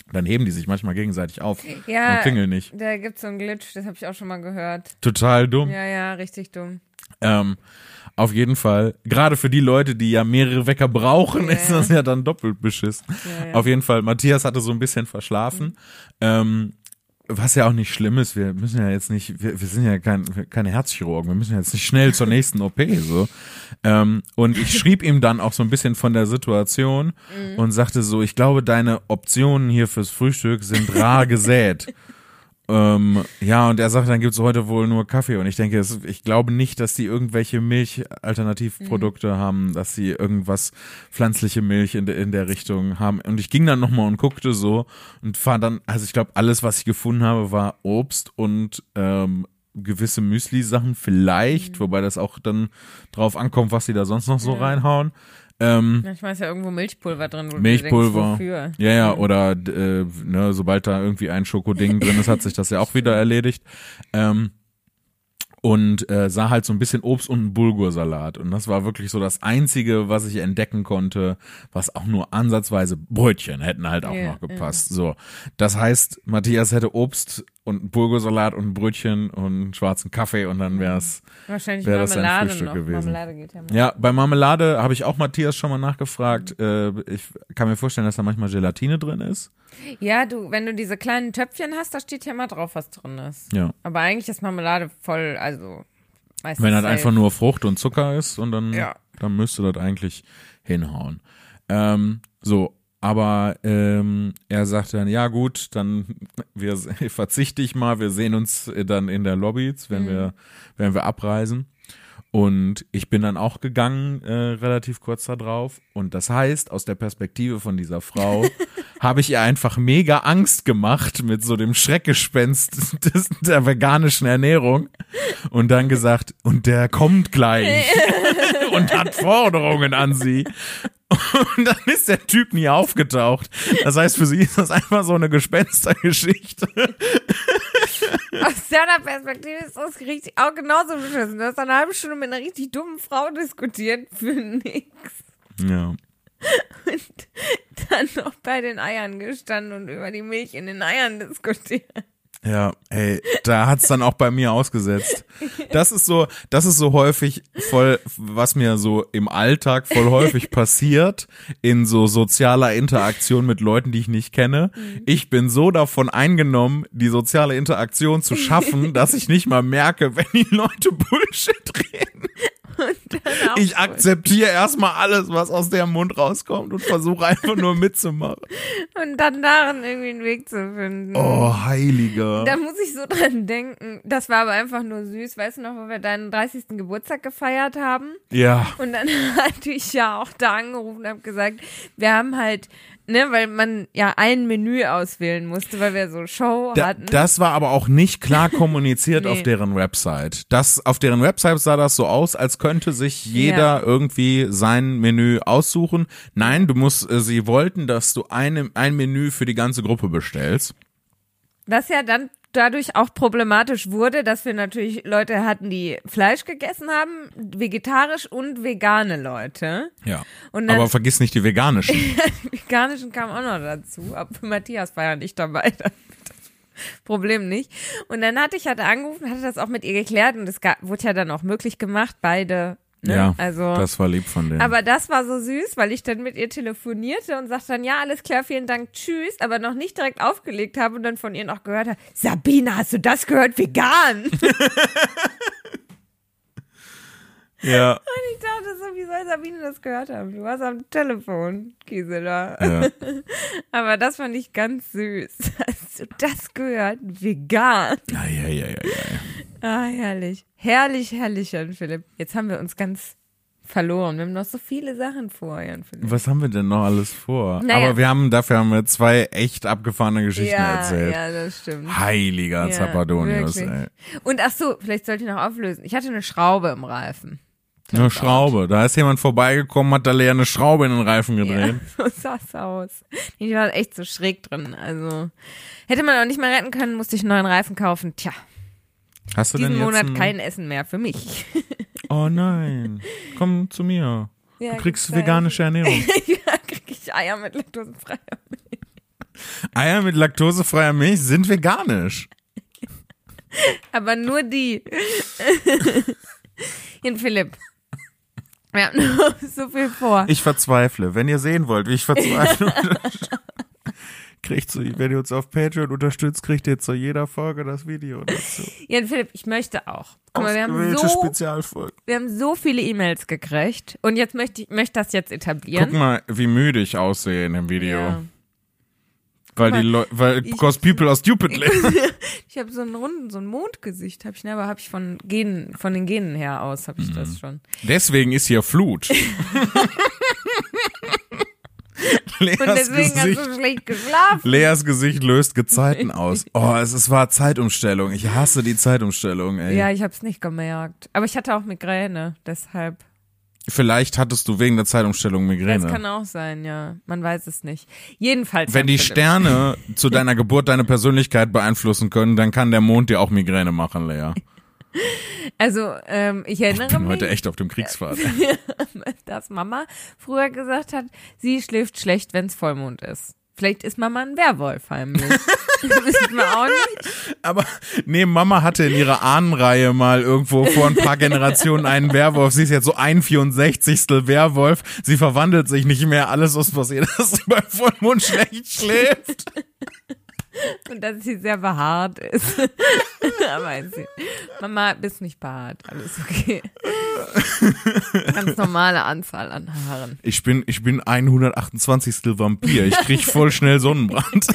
Dann heben die sich manchmal gegenseitig auf und klingeln nicht. Da gibt's so einen Glitch, das habe ich auch schon mal gehört. Total dumm. Ja, richtig dumm. Auf jeden Fall, gerade für die Leute, die ja mehrere Wecker brauchen, ist das ja dann doppelt beschissen. Ja. Auf jeden Fall, Matthias hatte so ein bisschen verschlafen. Was ja auch nicht schlimm ist, wir müssen ja jetzt nicht, wir sind ja keine Herzchirurgen, wir müssen ja jetzt nicht schnell zur nächsten OP, so. Und ich schrieb ihm dann auch so ein bisschen von der Situation und sagte so, ich glaube, deine Optionen hier fürs Frühstück sind rar gesät. Ja, und er sagt, dann gibt's heute wohl nur Kaffee. Und ich denke, ich glaube nicht, dass die irgendwelche Milch-Alternativprodukte haben, dass sie irgendwas pflanzliche Milch in der Richtung haben. Und ich ging dann nochmal und guckte so und fand dann, also ich glaube, alles, was ich gefunden habe, war Obst und gewisse Müsli-Sachen vielleicht, wobei das auch dann drauf ankommt, was sie da sonst noch so reinhauen. Manchmal ist ja irgendwo Milchpulver drin, wo Milchpulver. du denkst, wofür? Ja, oder sobald da irgendwie ein Schokoding drin ist, hat sich das ja auch wieder erledigt. Und sah halt so ein bisschen Obst und einen Bulgursalat. Und das war wirklich so das Einzige, was ich entdecken konnte, was auch nur ansatzweise Brötchen hätten halt auch noch gepasst. So, das heißt, Matthias hätte Obst und einen Bulgursalat und ein Brötchen und einen schwarzen Kaffee und dann wäre das sein Frühstück gewesen. Marmelade geht ja mal. Ja, bei Marmelade habe ich auch Matthias schon mal nachgefragt. Ich kann mir vorstellen, dass da manchmal Gelatine drin ist. Ja, wenn du diese kleinen Töpfchen hast, da steht ja mal drauf, was drin ist. Ja. Aber eigentlich ist Marmelade voll, also meistens wenn das einfach nur Frucht und Zucker ist und dann müsste das eigentlich hinhauen. Aber er sagt dann, ja gut, dann verzichte ich mal, wir sehen uns dann in der Lobby, wenn wir abreisen. Und ich bin dann auch gegangen, relativ kurz da drauf. Und das heißt, aus der Perspektive von dieser Frau habe ich ihr einfach mega Angst gemacht mit so dem Schreckgespenst der veganischen Ernährung. Und dann gesagt, und der kommt gleich und hat Forderungen an sie. Und dann ist der Typ nie aufgetaucht. Das heißt, für sie ist das einfach so eine Gespenstergeschichte. Aus deiner Perspektive ist das richtig auch genauso beschissen. Du hast eine halbe Stunde mit einer richtig dummen Frau diskutiert für nix. Ja. Und dann noch bei den Eiern gestanden und über die Milch in den Eiern diskutiert. Ja, ey, da hat's dann auch bei mir ausgesetzt. Das ist so häufig voll, was mir so im Alltag voll häufig passiert, in so sozialer Interaktion mit Leuten, die ich nicht kenne. Ich bin so davon eingenommen, die soziale Interaktion zu schaffen, dass ich nicht mal merke, wenn die Leute Bullshit reden. Ich akzeptiere erstmal alles, was aus deren Mund rauskommt und versuche einfach nur mitzumachen. Und dann darin irgendwie einen Weg zu finden. Oh, Heiliger. Da muss ich so dran denken. Das war aber einfach nur süß. Weißt du noch, wo wir deinen 30. Geburtstag gefeiert haben? Ja. Und dann hatte ich ja auch da angerufen und habe gesagt, wir haben halt, weil man ja ein Menü auswählen musste, weil wir so Show hatten. Das war aber auch nicht klar kommuniziert auf deren Website. Auf deren Website sah das so aus, als könnte sich jeder irgendwie sein Menü aussuchen. Nein, sie wollten, dass du ein Menü für die ganze Gruppe bestellst. Was ja dann dadurch auch problematisch wurde, dass wir natürlich Leute hatten, die Fleisch gegessen haben, vegetarisch und vegane Leute. Ja, und dann, aber vergiss nicht die veganischen. Die veganischen kamen auch noch dazu, aber Matthias war ja nicht dabei, das Problem nicht. Und dann hatte ich angerufen, hatte das auch mit ihr geklärt und es wurde ja dann auch möglich gemacht, beide. Ne? Ja, also, das war lieb von denen. Aber das war so süß, weil ich dann mit ihr telefonierte und sagte dann, ja, alles klar, vielen Dank, tschüss, aber noch nicht direkt aufgelegt habe und dann von ihr noch gehört habe, Sabine, hast du das gehört? Vegan! Ja. Und ich dachte so, wie soll Sabine das gehört haben? Du warst am Telefon, Gisela. Ja. Aber das fand ich ganz süß. Hast du das gehört? Vegan. Ja. Ah, herrlich. Herrlich, Jan Philipp. Jetzt haben wir uns ganz verloren. Wir haben noch so viele Sachen vor, Jan Philipp. Was haben wir denn noch alles vor? Naja. Aber dafür haben wir 2 echt abgefahrene Geschichten erzählt. Ja, das stimmt. Heiliger Zapadonius, ey. Und ach so, vielleicht sollte ich noch auflösen. Ich hatte eine Schraube im Reifen. Eine Schraube. Da ist jemand vorbeigekommen, hat da leer eine Schraube in den Reifen gedreht. Ja, so sah's aus. Die war echt so schräg drin. Also hätte man auch nicht mehr retten können, musste ich einen neuen Reifen kaufen. Tja. Hast du diesen denn jetzt Monat kein Essen mehr für mich. Oh nein. Komm zu mir. Ja, du kriegst veganische Ernährung. Ja, krieg ich Eier mit laktosefreier Milch. Eier mit laktosefreier Milch sind veganisch. Aber nur die. Jan Philipp. Wir haben noch so viel vor. Ich verzweifle. Wenn ihr sehen wollt, wie ich verzweifle, wenn ihr uns auf Patreon unterstützt, kriegt ihr zu jeder Folge das Video dazu. Jan Philipp, ich möchte auch. Guck mal, Spezialfolgen. Wir haben so viele E-Mails gekriegt und jetzt möchte ich das jetzt etablieren. Guck mal, wie müde ich aussehe in dem Video. Ja. Because people are stupid. Ich habe so ein Mondgesicht, aber habe ich von den Genen her aus, habe ich das schon. Deswegen ist hier Flut. Und deswegen hast du schlecht geschlafen. Leas Gesicht löst Gezeiten aus. Oh, es war Zeitumstellung. Ich hasse die Zeitumstellung, ey. Ja, ich habe es nicht gemerkt. Aber ich hatte auch Migräne, deshalb. Vielleicht hattest du wegen der Zeitumstellung Migräne. Das kann auch sein, ja. Man weiß es nicht. Jedenfalls. Wenn die Sterne zu deiner Geburt deine Persönlichkeit beeinflussen können, dann kann der Mond dir auch Migräne machen, Lea. Also, ich erinnere mich. Ich bin heute echt auf dem Kriegsfahrt. Dass Mama früher gesagt hat, sie schläft schlecht, wenn es Vollmond ist. Vielleicht ist Mama ein Werwolf heimlich. Das wissen wir auch nicht. Aber nee, Mama hatte in ihrer Ahnenreihe mal irgendwo vor ein paar Generationen einen Werwolf. Sie ist jetzt so 1/64. Werwolf. Sie verwandelt sich nicht mehr. Alles, was passiert, dass sie beim Vollmond schlecht schläft. Und dass sie sehr behaart ist. Aber Mama, bist nicht behaart. Alles okay. Ganz normale Anzahl an Haaren. Ich bin 128. Vampir. Ich krieg voll schnell Sonnenbrand.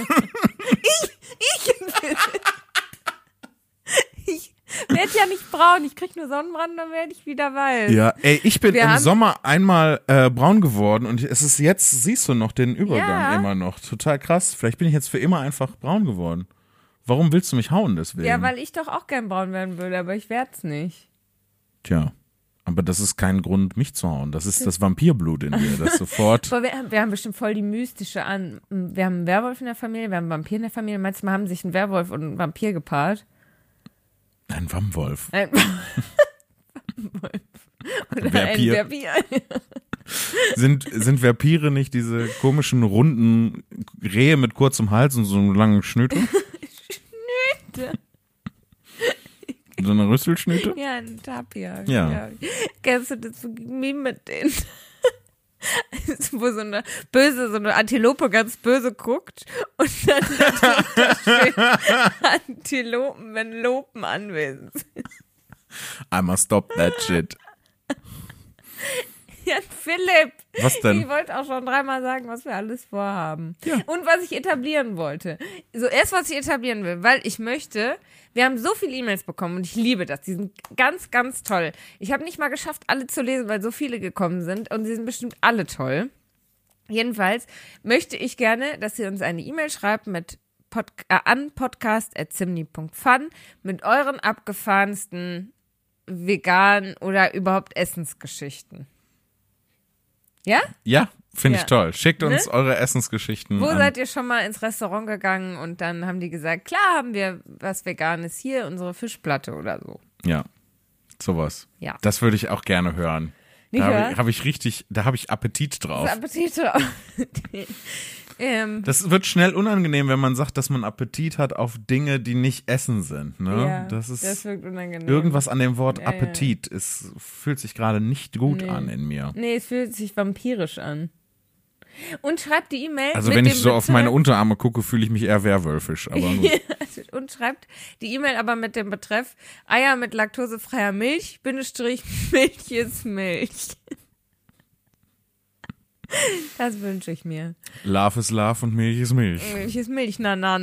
Ich werde ja nicht braun. Ich krieg nur Sonnenbrand, dann werde ich wieder weiß. Ja, ey, ich bin im Sommer einmal braun geworden und es ist jetzt, siehst du noch den Übergang immer noch. Total krass. Vielleicht bin ich jetzt für immer einfach braun geworden. Warum willst du mich hauen deswegen? Ja, weil ich doch auch gern braun werden würde, aber ich werde es nicht. Tja, aber das ist kein Grund, mich zu hauen. Das ist das Vampirblut in dir, das sofort. Aber wir haben bestimmt voll die mystische Wir haben einen Werwolf in der Familie, wir haben einen Vampir in der Familie. Manchmal haben sich ein Werwolf und ein Vampir gepaart. Ein Wammwolf. Ein Wammwolf. Oder ein Vampir. Sind Vampire nicht diese komischen, runden Rehe mit kurzem Hals und so einem langen Schnüte? Schnüte? So eine Rüsselschnüte? Ja, ein Tapir. Ja. Kennst du das Meme mit denen? Wo so eine Antilope ganz böse guckt und dann steht Antilopen, wenn Lopen anwesend sind. I must stop that shit. Jan Philipp. Was denn? Ich wollte auch schon 3-mal sagen, was wir alles vorhaben. Ja. Und was ich etablieren wollte. So, erst was ich etablieren will, weil ich möchte, wir haben so viele E-Mails bekommen und ich liebe das. Die sind ganz, ganz toll. Ich habe nicht mal geschafft, alle zu lesen, weil so viele gekommen sind und sie sind bestimmt alle toll. Jedenfalls möchte ich gerne, dass ihr uns eine E-Mail schreibt an podcast@zimni.fun mit euren abgefahrensten veganen oder überhaupt Essensgeschichten. Ja? Ja, finde ich toll. Schickt uns eure Essensgeschichten. Wo seid ihr schon mal ins Restaurant gegangen und dann haben die gesagt, klar haben wir was Veganes hier, unsere Fischplatte oder so. Ja, sowas. Ja. Das würde ich auch gerne hören. Da habe ich Appetit drauf. Appetit drauf. Das wird schnell unangenehm, wenn man sagt, dass man Appetit hat auf Dinge, die nicht Essen sind. Ne? Ja, das wirkt unangenehm. Irgendwas an dem Wort Appetit fühlt sich gerade nicht gut an in mir. Nee, es fühlt sich vampirisch an. Und schreibt die E-Mail. Also wenn ich so auf meine Unterarme gucke, fühle ich mich eher werwölfisch. Aber und schreibt die E-Mail aber mit dem Betreff Eier mit laktosefreier Milch, Milch ist Milch. Das wünsche ich mir. Love is Love und Milch ist Milch. Milch ist Milch, na.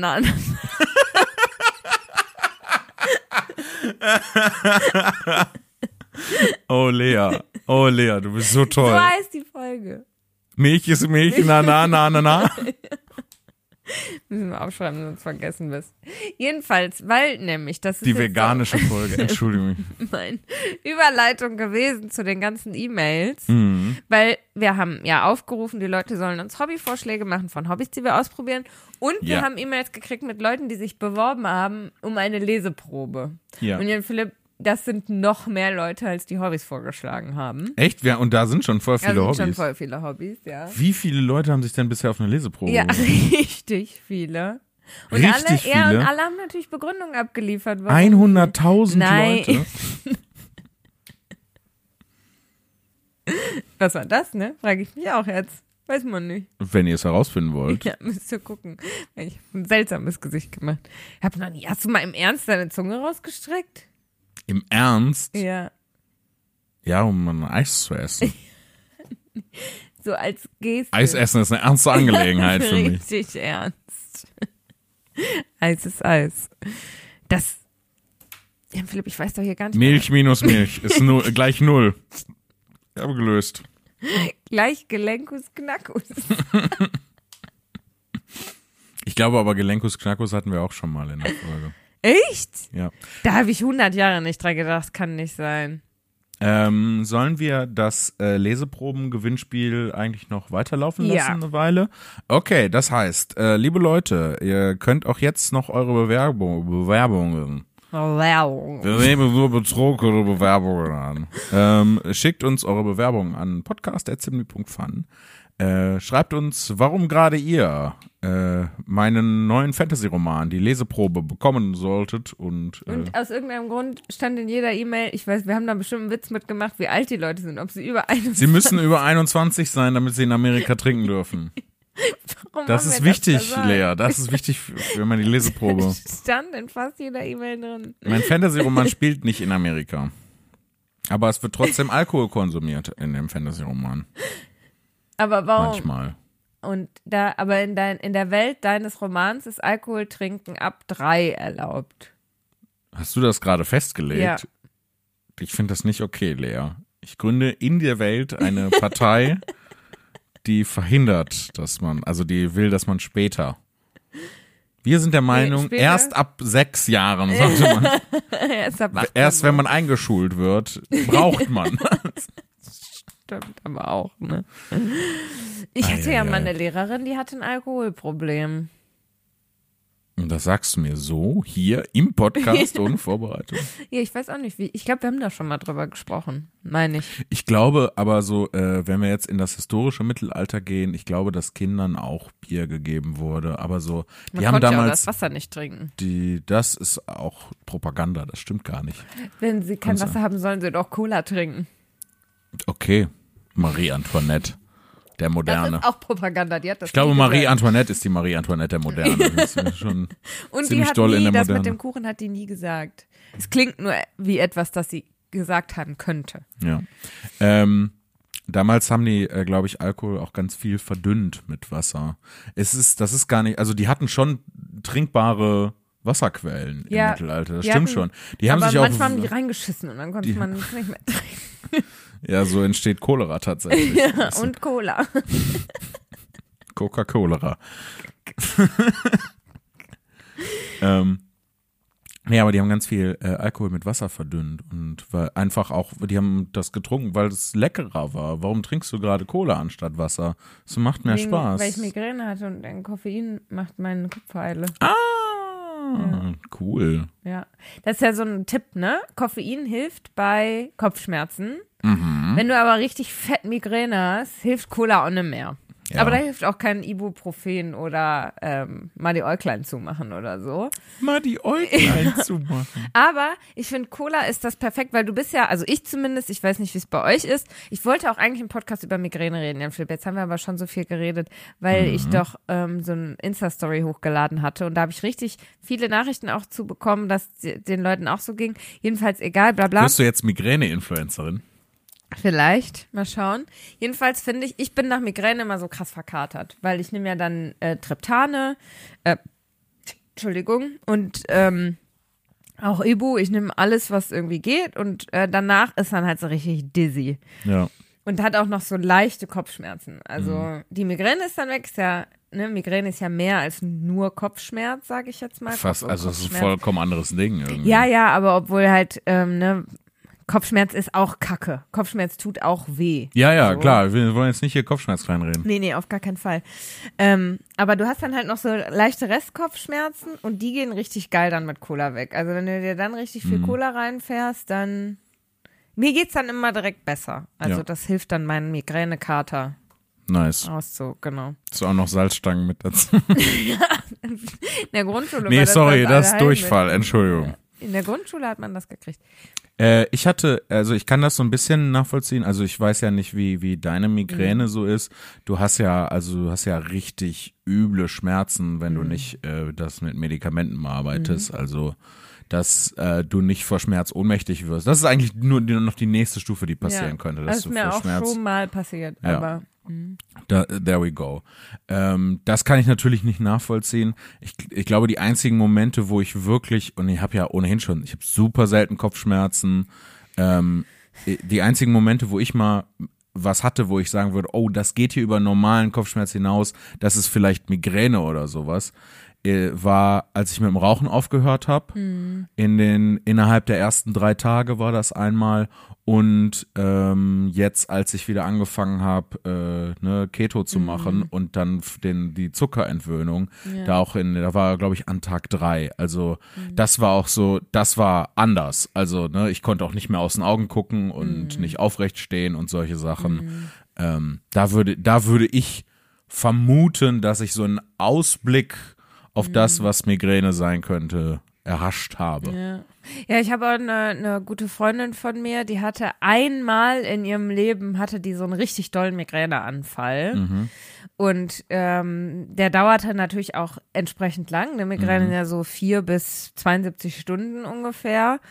Oh Lea, du bist so toll. So heißt die Folge. Milch ist Milch, na. Müssen wir aufschreiben, sonst vergessen wirst. Jedenfalls, weil nämlich, das ist die veganische Folge, Entschuldigung. Meine Überleitung gewesen zu den ganzen E-Mails, weil wir haben ja aufgerufen, die Leute sollen uns Hobbyvorschläge machen von Hobbys, die wir ausprobieren, und wir haben E-Mails gekriegt mit Leuten, die sich beworben haben um eine Leseprobe. Ja. Und Jan Philipp, das sind noch mehr Leute, als die Hobbys vorgeschlagen haben. Echt? Ja, und da sind schon voll viele Da sind Hobbys. schon voll viele Hobbys, ja. Wie viele Leute haben sich denn bisher auf eine Leseprobe Ja, beworben? richtig viele. Und Richtig alle, ja, viele? und alle haben natürlich Begründungen abgeliefert. Warum 100.000 Nein. Leute? Was war das, ne? Frage ich mich auch jetzt. Weiß man nicht. Wenn ihr es herausfinden wollt. Ja, müsst ihr gucken. Ich habe ein seltsames Gesicht gemacht. Hast du mal im Ernst deine Zunge rausgestreckt? Im Ernst? Ja. Ja, um ein Eis zu essen. So als Geste. Eis essen ist eine ernste Angelegenheit für mich. Richtig ernst. Eis ist Eis. Das. Ja, Philipp, ich weiß doch hier gar nicht. Milch minus Milch ist gleich 0. Ich habe gelöst. Gleich Gelenkus Knackus. Ich glaube aber, Gelenkus Knackus hatten wir auch schon mal in der Folge. Echt? Ja. Da habe ich 100 Jahre nicht dran gedacht. Kann nicht sein. Sollen wir das Leseproben-Gewinnspiel eigentlich noch weiterlaufen lassen Ja. eine Weile? Okay, das heißt, liebe Leute, ihr könnt auch jetzt noch eure Bewerbungen. Wow. Wir nehmen nur betrunkene Bewerbungen an. Schickt uns eure Bewerbungen an podcast@zimni.fun. Schreibt uns, warum gerade ihr meinen neuen Fantasy-Roman, die Leseprobe, bekommen solltet. Und aus irgendeinem Grund stand in jeder E-Mail, ich weiß, wir haben da bestimmt einen Witz mitgemacht, wie alt die Leute sind, ob sie über 21 sie müssen über 21 sein, damit sie in Amerika trinken dürfen. Warum Das haben ist wir wichtig, gesagt? Lea. Das ist wichtig für meine Leseprobe. Stand in fast jeder E-Mail drin. Mein Fantasy-Roman spielt nicht in Amerika. Aber es wird trotzdem Alkohol konsumiert in dem Fantasy-Roman. Aber warum? Manchmal. Und aber in der Welt deines Romans ist Alkohol trinken ab 3 erlaubt. Hast du das gerade festgelegt? Ja. Ich finde das nicht okay, Lea. Ich gründe in der Welt eine Partei, die verhindert, die will, dass man später. Wir sind der Meinung, später? erst ab 6 Jahren sollte man, erst wenn man eingeschult wird, braucht man. Stimmt aber auch, ne? Ich hatte ja mal eine Lehrerin, die hatte ein Alkoholproblem. Und das sagst du mir so, hier im Podcast ohne Vorbereitung. Ja, ich weiß auch nicht, wie. Ich glaube, wir haben da schon mal drüber gesprochen, meine ich. Ich glaube aber so, wenn wir jetzt in das historische Mittelalter gehen, ich glaube, dass Kindern auch Bier gegeben wurde. Aber so, Man die haben konnte ja auch damals, das Wasser nicht trinken. das ist auch Propaganda, das stimmt gar nicht. Wenn sie kein Wasser haben, sollen sie doch Cola trinken. Okay, Marie Antoinette, der Moderne. Das ist auch Propaganda, die hat das Ich glaube, nie Marie gesagt. Antoinette ist die Marie Antoinette der Moderne. Das ist schon Und die ziemlich hat doll in nie, der das mit Moderne. dem Kuchen hat die nie gesagt. Es klingt nur wie etwas, das sie gesagt haben könnte. Ja. Damals haben die, glaube ich, Alkohol auch ganz viel verdünnt mit Wasser. Das ist gar nicht, also die hatten schon trinkbare Wasserquellen im Ja, Mittelalter, das die stimmt hatten- schon. Die haben Aber sich auch, manchmal haben die reingeschissen und dann konnte man es nicht mehr trinken. ja, so entsteht Cholera tatsächlich. Ja, und Cola. Coca-Cola. Nee, aber die haben ganz viel Alkohol mit Wasser verdünnt und weil einfach auch, die haben das getrunken, weil es leckerer war. Warum trinkst du gerade Cola anstatt Wasser? Das macht mehr Spaß. Weil ich Migräne hatte und ein Koffein macht meinen Kopf heile. Cool. Ja, das ist ja so ein Tipp, ne? Koffein hilft bei Kopfschmerzen. Wenn du aber richtig fett Migräne hast, hilft Cola auch nicht mehr. Ja. Aber da hilft auch kein Ibuprofen oder mal die Äuglein zumachen oder so. Mal die Äuglein zumachen. Aber ich finde, Cola ist das perfekt, weil du bist ja, also ich zumindest, ich weiß nicht, wie es bei euch ist. Ich wollte auch eigentlich im Podcast über Migräne reden, Jan Philipp. Jetzt haben wir aber schon so viel geredet, weil ich doch so ein Insta-Story hochgeladen hatte. Und da habe ich richtig viele Nachrichten auch zu bekommen, dass den Leuten auch so ging. Jedenfalls egal, bla bla. Bist du jetzt Migräne-Influencerin? Vielleicht, mal schauen. Jedenfalls finde ich bin nach Migräne immer so krass verkatert, weil ich nehme ja dann Triptane, Entschuldigung, und auch Ibu, ich nehme alles, was irgendwie geht und danach ist dann halt so richtig dizzy. Ja. Und hat auch noch so leichte Kopfschmerzen. Also die Migräne ist dann weg, ist ja, ne, Migräne ist ja mehr als nur Kopfschmerz, sage ich jetzt mal. Fast, Kopf- und also es ist ein Kopfschmerz. vollkommen anderes Ding irgendwie. Ja, aber obwohl halt, ne, Kopfschmerz ist auch Kacke. Kopfschmerz tut auch weh. Ja, so. klar. Wir wollen jetzt nicht hier Kopfschmerz kleinreden. Nee, auf gar keinen Fall. Aber du hast dann halt noch so leichte Restkopfschmerzen und die gehen richtig geil dann mit Cola weg. Also wenn du dir dann richtig viel Cola reinfährst, dann mir geht's dann immer direkt besser. Also das hilft dann meinen Migränekater Nice. genau. Ist auch noch Salzstangen mit dazu. In der Grundschule Nee, war sorry, das ist Allheilmittel. Durchfall. Entschuldigung. In der Grundschule hat man das gekriegt. Ich kann das so ein bisschen nachvollziehen. Also ich weiß ja nicht, wie deine Migräne so ist. Du hast ja richtig üble Schmerzen, wenn du nicht das mit Medikamenten bearbeitest. Also dass du nicht vor Schmerz ohnmächtig wirst. Das ist eigentlich nur noch die nächste Stufe, die passieren könnte. Dass Das ist du mir vor auch Schmerz schon mal passiert. Ja. Aber There we go. Das kann ich natürlich nicht nachvollziehen. Ich glaube, die einzigen Momente, wo ich wirklich, und ich habe ja ohnehin schon, ich habe super selten Kopfschmerzen, die einzigen Momente, wo ich mal was hatte, wo ich sagen würde, oh, das geht hier über normalen Kopfschmerz hinaus, das ist vielleicht Migräne oder sowas, war, als ich mit dem Rauchen aufgehört habe. Innerhalb der ersten 3 Tage war das einmal. Und jetzt, als ich wieder angefangen habe, Keto zu machen und dann die Zuckerentwöhnung, da war, glaube ich, an Tag 3. Also das war auch so, das war anders. Also ich konnte auch nicht mehr aus den Augen gucken und nicht aufrecht stehen und solche Sachen. Da würde ich vermuten, dass ich so einen Ausblick auf das, was Migräne sein könnte, erhascht habe. Ja, ich habe auch eine gute Freundin von mir, die hatte einmal in ihrem Leben, die so einen richtig dollen Migräneanfall. Und der dauerte natürlich auch entsprechend lang. Eine Migräne ja so 4 bis 72 Stunden ungefähr.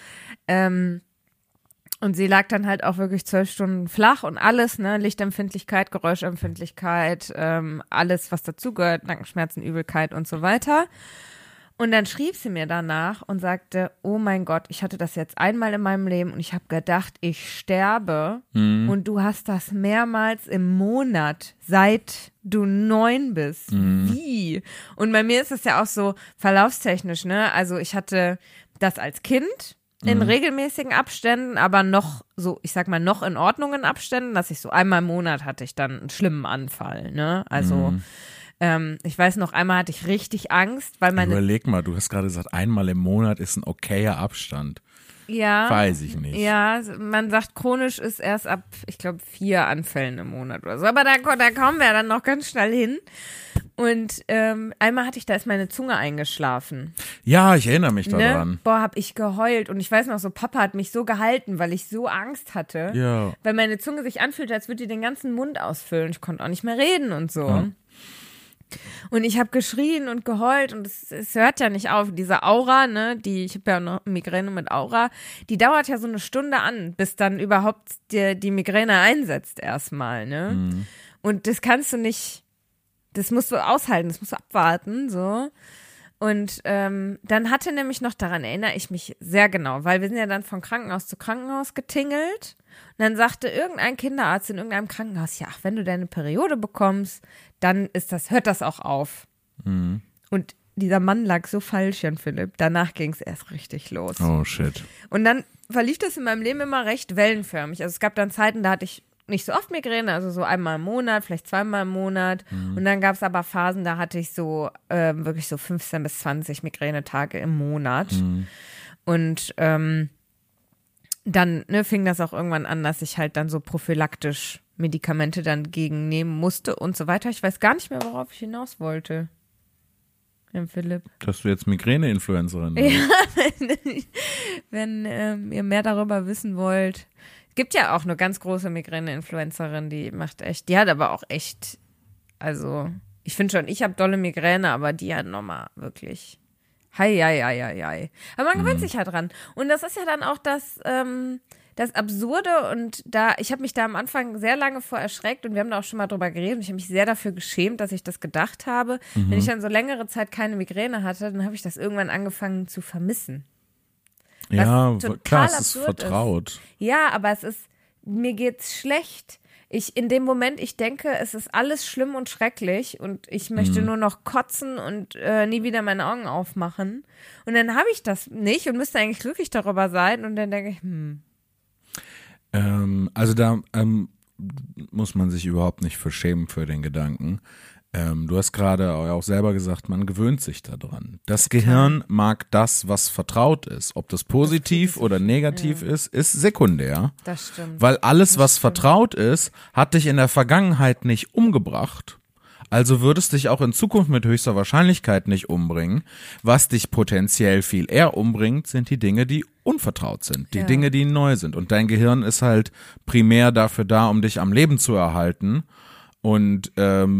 Und sie lag dann halt auch wirklich 12 Stunden flach und alles, Lichtempfindlichkeit, Geräuschempfindlichkeit, alles, was dazugehört, Nackenschmerzen, Übelkeit und so weiter. Und dann schrieb sie mir danach und sagte, oh mein Gott, ich hatte das jetzt einmal in meinem Leben und ich habe gedacht, ich sterbe. Und du hast das mehrmals im Monat, seit du 9 bist. Wie? Und bei mir ist es ja auch so verlaufstechnisch, Also ich hatte das als Kind in regelmäßigen Abständen, aber noch so, ich sag mal, noch in Ordnung in Abständen, dass ich so einmal im Monat hatte ich dann einen schlimmen Anfall, Also ich weiß noch, einmal hatte ich richtig Angst, weil Überleg mal, du hast gerade gesagt, einmal im Monat ist ein okayer Abstand. Ja. Weiß ich nicht. Ja, man sagt, chronisch ist erst ab, ich glaube, 4 Anfällen im Monat oder so. Aber da kommen wir dann noch ganz schnell hin. Und einmal da ist meine Zunge eingeschlafen. Ja, ich erinnere mich daran. Boah, hab ich geheult. Und ich weiß noch, so Papa hat mich so gehalten, weil ich so Angst hatte. Ja. Weil meine Zunge sich anfühlte, als würde die den ganzen Mund ausfüllen. Ich konnte auch nicht mehr reden und so. Ja. Und ich habe geschrien und geheult und es hört ja nicht auf. Diese Aura, ich habe ja noch Migräne mit Aura, die dauert ja so eine Stunde an, bis dann überhaupt die Migräne einsetzt erstmal, Und das kannst du nicht, das musst du aushalten, das musst du abwarten, so. Und dann hatte nämlich noch, daran erinnere ich mich sehr genau, weil wir sind ja dann von Krankenhaus zu Krankenhaus getingelt. Und dann sagte irgendein Kinderarzt in irgendeinem Krankenhaus, ja, wenn du deine Periode bekommst, dann hört das auch auf. Und dieser Mann lag so falsch, Jan Philipp. Danach ging es erst richtig los. Oh, shit. Und dann verlief das in meinem Leben immer recht wellenförmig. Also es gab dann Zeiten, da hatte ich nicht so oft Migräne, also so einmal im Monat, vielleicht 2-mal im Monat. Und dann gab es aber Phasen, da hatte ich so wirklich so 15 bis 20 Migränetage im Monat. Und dann fing das auch irgendwann an, dass ich halt dann so prophylaktisch Medikamente dann gegennehmen musste und so weiter. Ich weiß gar nicht mehr, worauf ich hinaus wollte. Herr Philipp. Dass du jetzt Migräne-Influencerin bist. Ja, wenn ihr mehr darüber wissen wollt. Es gibt ja auch eine ganz große Migräne-Influencerin, die hat aber auch echt, also ich finde schon, ich habe dolle Migräne, aber die hat nochmal wirklich hei. Aber man gewöhnt sich halt dran. Und das ist ja dann auch das Absurde und ich habe mich da am Anfang sehr lange vor erschreckt und wir haben da auch schon mal drüber geredet und ich habe mich sehr dafür geschämt, dass ich das gedacht habe. Wenn ich dann so längere Zeit keine Migräne hatte, dann habe ich das irgendwann angefangen zu vermissen. Ja, klar, es ist absurd vertraut. Ja, aber mir geht's schlecht. In dem Moment, ich denke, es ist alles schlimm und schrecklich und ich möchte nur noch kotzen und nie wieder meine Augen aufmachen. Und dann habe ich das nicht und müsste eigentlich glücklich darüber sein und dann denke ich, Also da muss man sich überhaupt nicht verschämen für den Gedanken. Du hast gerade auch selber gesagt, man gewöhnt sich daran. Das Gehirn mag das, was vertraut ist. Ob das positiv oder negativ ist sekundär. Das stimmt. Weil alles, was vertraut ist, hat dich in der Vergangenheit nicht umgebracht. Also würde es dich auch in Zukunft mit höchster Wahrscheinlichkeit nicht umbringen. Was dich potenziell viel eher umbringt, sind die Dinge, die unvertraut sind, die Dinge, die neu sind. Und dein Gehirn ist halt primär dafür da, um dich am Leben zu erhalten. Und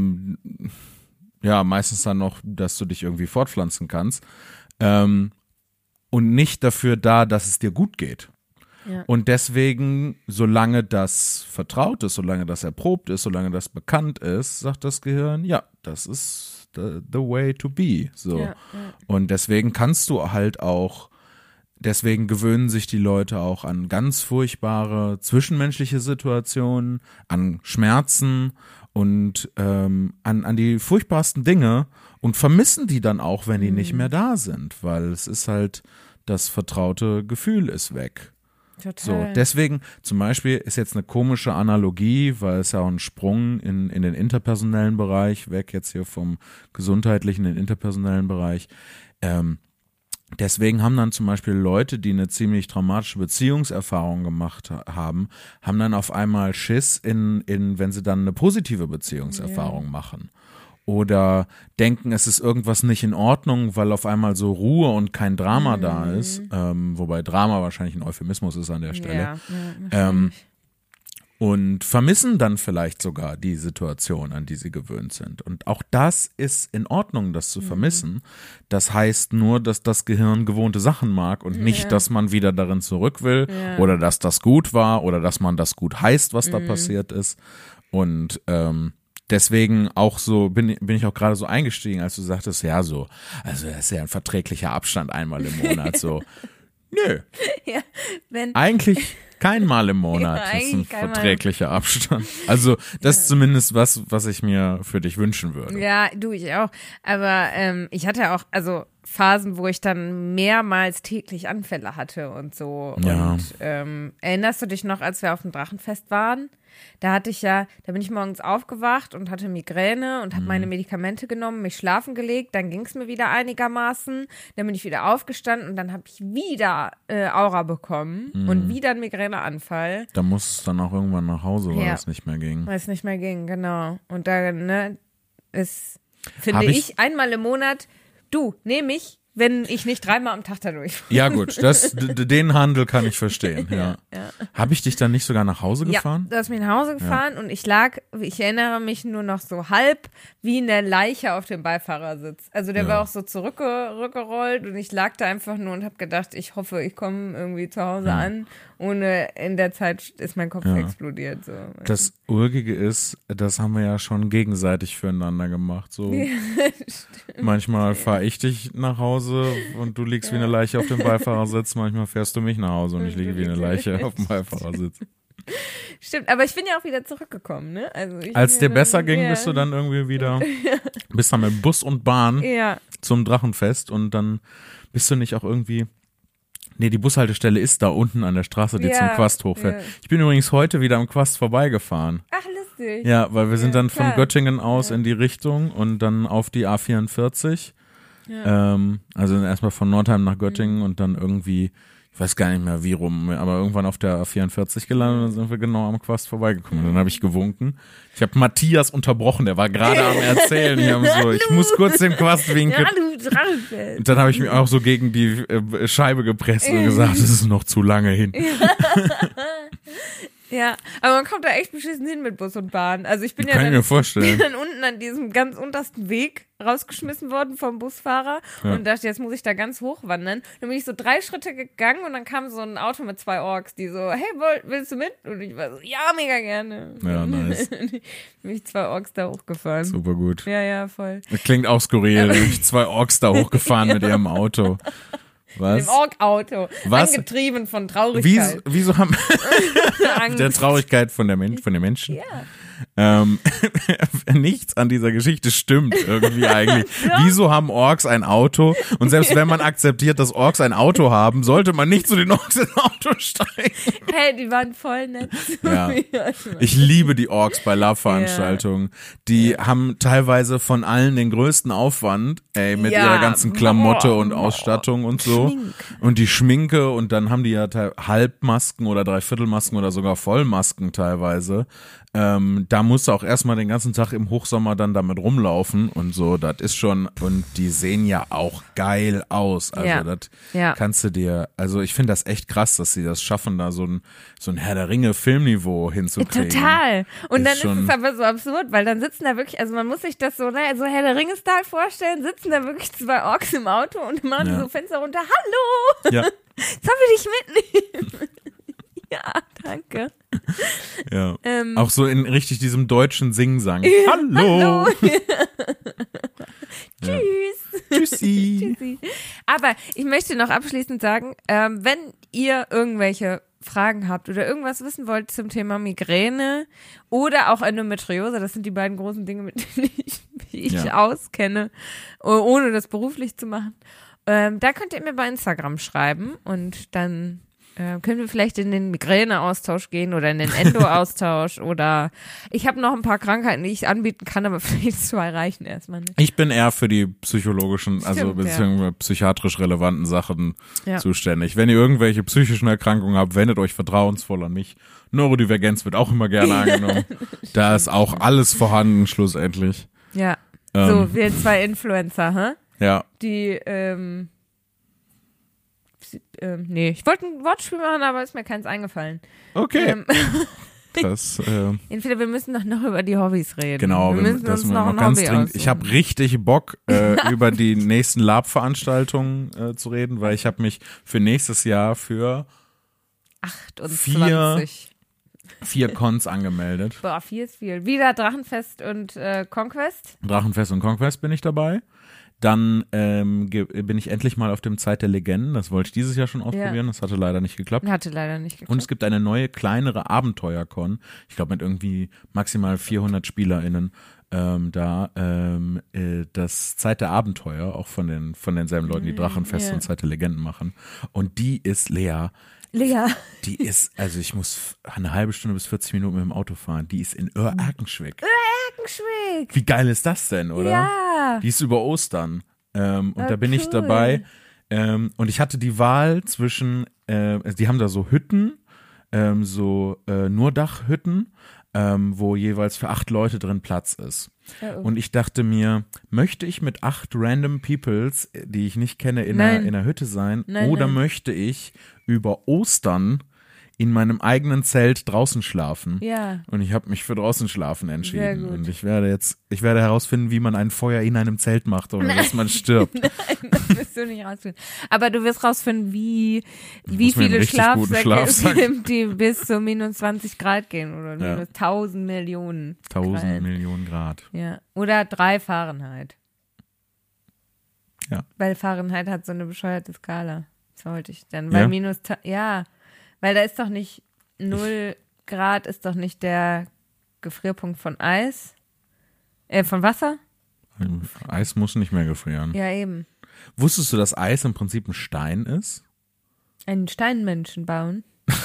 meistens dann noch, dass du dich irgendwie fortpflanzen kannst. Und nicht dafür da, dass es dir gut geht. Ja. Und deswegen, solange das vertraut ist, solange das erprobt ist, solange das bekannt ist, sagt das Gehirn, ja, das ist the way to be. So. Ja. Und deswegen kannst du halt auch, deswegen gewöhnen sich die Leute auch an ganz furchtbare zwischenmenschliche Situationen, an Schmerzen und an die furchtbarsten Dinge und vermissen die dann auch, wenn die nicht mehr da sind, weil es ist halt, das vertraute Gefühl ist weg. Total. So, deswegen zum Beispiel ist jetzt eine komische Analogie, weil es ja auch ein Sprung in den interpersonellen Bereich, weg jetzt hier vom gesundheitlichen in den interpersonellen Bereich. Deswegen haben dann zum Beispiel Leute, die eine ziemlich traumatische Beziehungserfahrung gemacht haben dann auf einmal Schiss, wenn sie dann eine positive Beziehungserfahrung machen. Oder denken, es ist irgendwas nicht in Ordnung, weil auf einmal so Ruhe und kein Drama da ist. Wobei Drama wahrscheinlich ein Euphemismus ist an der Stelle. Und vermissen dann vielleicht sogar die Situation, an die sie gewöhnt sind. Und auch das ist in Ordnung, das zu vermissen. Das heißt nur, dass das Gehirn gewohnte Sachen mag und nicht, dass man wieder darin zurück will oder dass das gut war oder dass man das gut heißt, was da passiert ist. Und deswegen auch so bin ich auch gerade so eingestiegen, als du sagtest, ja so, also das ist ja ein verträglicher Abstand einmal im Monat, so. Nö. Ja, eigentlich kein Mal im Monat ist ein verträglicher Abstand. Also das ist zumindest was ich mir für dich wünschen würde. Ja, ich auch. Aber ich hatte auch Phasen, wo ich dann mehrmals täglich Anfälle hatte und so. Ja. Und erinnerst du dich noch, als wir auf dem Drachenfest waren? Da bin ich morgens aufgewacht und hatte Migräne und habe meine Medikamente genommen, mich schlafen gelegt, dann ging es mir wieder einigermaßen, dann bin ich wieder aufgestanden und dann habe ich wieder Aura bekommen und wieder einen Migräneanfall. Da muss es dann auch irgendwann nach Hause, weil es nicht mehr ging. Weil es nicht mehr ging, genau. Und da finde ich einmal im Monat, nehme ich, wenn ich nicht 3-mal am Tag dadurch. Ja gut, den Handel kann ich verstehen. Ja. Habe ich dich dann nicht sogar nach Hause gefahren? Ja, du hast mich nach Hause gefahren und ich erinnere mich nur noch so halb wie eine Leiche auf dem Beifahrersitz. Also der war auch so zurückgerollt und ich lag da einfach nur und habe gedacht, ich hoffe, ich komme irgendwie zu Hause an. Ohne in der Zeit ist mein Kopf explodiert. So. Das Urgige ist, das haben wir ja schon gegenseitig füreinander gemacht. So. Manchmal fahre ich dich nach Hause und du liegst wie eine Leiche auf dem Beifahrersitz. Manchmal fährst du mich nach Hause und ich liege wie eine Leiche auf dem Beifahrersitz. Stimmt, aber ich bin ja auch wieder zurückgekommen, ne? Als dir besser ging, bist du dann irgendwie wieder, bist dann mit Bus und Bahn zum Drachenfest und dann bist du nicht auch irgendwie. Nee, die Bushaltestelle ist da unten an der Straße, die zum Quast hochfährt. Ja. Ich bin übrigens heute wieder am Quast vorbeigefahren. Ach, lustig. Ja, weil wir sind dann von Göttingen aus in die Richtung und dann auf die A44. Ja. Also erstmal von Nordheim nach Göttingen und dann irgendwie, ich weiß gar nicht mehr wie rum, aber irgendwann auf der A44 gelandet und dann sind wir genau am Quast vorbeigekommen. Und dann habe ich gewunken. Ich habe Matthias unterbrochen, der war gerade am Erzählen. Ich muss kurz den Quast winken. Und dann habe ich mich auch so gegen die Scheibe gepresst und gesagt, das ist noch zu lange hin. Ja, aber man kommt da echt beschissen hin mit Bus und Bahn. Also ich bin Kann ich mir vorstellen. Bin dann unten an diesem ganz untersten Weg rausgeschmissen worden vom Busfahrer und dachte, jetzt muss ich da ganz hoch wandern. Dann bin ich so 3 Schritte gegangen und dann kam so ein Auto mit 2 Orks, die so, hey, willst du mit? Und ich war so, ja, mega gerne. Ja, nice. Bin ich 2 Orks da hochgefahren. Super gut. Ja, voll. Das klingt auch skurril, bin ich 2 Orks da hochgefahren mit ihrem Auto. Was? Im Ork-Auto. Was? Angetrieben von Traurigkeit. Wieso haben der Traurigkeit von den Menschen? Ja. Nichts an dieser Geschichte stimmt irgendwie eigentlich. Wieso haben Orks ein Auto? Und selbst wenn man akzeptiert, dass Orks ein Auto haben, sollte man nicht zu den Orks ins Auto steigen. Hey, die waren voll nett. Ja. Ich liebe die Orks bei Love-Veranstaltungen. Die haben teilweise von allen den größten Aufwand, mit ihrer ganzen Klamotte und Ausstattung und so. Und die Schminke und dann haben die ja Halbmasken oder Dreiviertelmasken oder sogar Vollmasken teilweise. Da musst du auch erstmal den ganzen Tag im Hochsommer dann damit rumlaufen und so, das ist schon, und die sehen ja auch geil aus, also das kannst du dir, also ich finde das echt krass, dass sie das schaffen, da so ein Herr der Ringe Filmniveau hinzukriegen. Total. Und dann ist es aber so absurd, weil dann sitzen da wirklich, also man muss sich das so, so Herr der Ringe-Style vorstellen, sitzen da wirklich 2 Orks im Auto und machen so Fenster runter, hallo, sollen wir dich mitnehmen? Ja, danke. Ja. Auch so in richtig diesem deutschen Singsang. Hallo. Tschüss. Tschüssi. Tschüssi. Aber ich möchte noch abschließend sagen, wenn ihr irgendwelche Fragen habt oder irgendwas wissen wollt zum Thema Migräne oder auch Endometriose, das sind die beiden großen Dinge, mit denen ich auskenne, ohne das beruflich zu machen, da könnt ihr mir bei Instagram schreiben und dann können wir vielleicht in den Migräne-Austausch gehen oder in den Endo-Austausch oder ich habe noch ein paar Krankheiten, die ich anbieten kann, aber vielleicht 2 reichen erstmal nicht. Ich bin eher für die psychologischen, beziehungsweise psychiatrisch relevanten Sachen zuständig. Wenn ihr irgendwelche psychischen Erkrankungen habt, wendet euch vertrauensvoll an mich. Neurodivergenz wird auch immer gerne angenommen. Da ist auch alles vorhanden, schlussendlich. Ja, so wir 2 Influencer, hä? Ja. Die, nee, ich wollte ein Wortspiel machen, aber ist mir keins eingefallen. Okay. Das, Entweder wir müssen doch noch über die Hobbys reden. Genau, wir müssen uns noch ein ganz Hobby dringend. aussuchen. Ich habe richtig Bock, über die nächsten Lab-Veranstaltungen zu reden, weil ich habe mich für nächstes Jahr für 28. 4 Cons angemeldet. Boah, 4 ist viel. Wieder Drachenfest und Conquest. Drachenfest und Conquest bin ich dabei. Dann bin ich endlich mal auf dem Zeit der Legenden. Das wollte ich dieses Jahr schon ausprobieren. Das hatte leider nicht geklappt. Und es gibt eine neue, kleinere Abenteuer-Con. Ich glaube mit irgendwie maximal 400 SpielerInnen. Das Zeit der Abenteuer, auch von denselben Leuten, die Drachenfest und Zeit der Legenden machen. Und die ist Lea. Die ist, also ich muss eine halbe Stunde bis 40 Minuten mit dem Auto fahren. Die ist in Erkenschwick. Wie geil ist das denn, oder? Ja. Die ist über Ostern. Und da bin ich dabei. Und ich hatte die Wahl zwischen, die haben da so Hütten, nur Dachhütten, wo jeweils für 8 Leute drin Platz ist. Und ich dachte mir, möchte ich mit 8 random Peoples, die ich nicht kenne, in einer Hütte sein? Oder möchte ich über Ostern in meinem eigenen Zelt draußen schlafen? Ja. Und ich habe mich für draußen schlafen entschieden. Sehr gut. Und ich werde herausfinden, wie man ein Feuer in einem Zelt macht, ohne dass man stirbt. Nein, das wirst du nicht rausfinden. Aber du wirst rausfinden, wie viele Schlafsäcke es gibt, die bis zu minus 20 Grad gehen oder minus 1000 Millionen. 1000 Millionen Grad. Ja. Oder 3 Fahrenheit. Ja. Weil Fahrenheit hat so eine bescheuerte Skala. Das wollte ich dann. Weil weil da ist doch nicht 0 Grad, ist doch nicht der Gefrierpunkt von Eis. Von Wasser? Eis muss nicht mehr gefrieren. Ja, eben. Wusstest du, dass Eis im Prinzip ein Stein ist? Einen Steinmenschen bauen?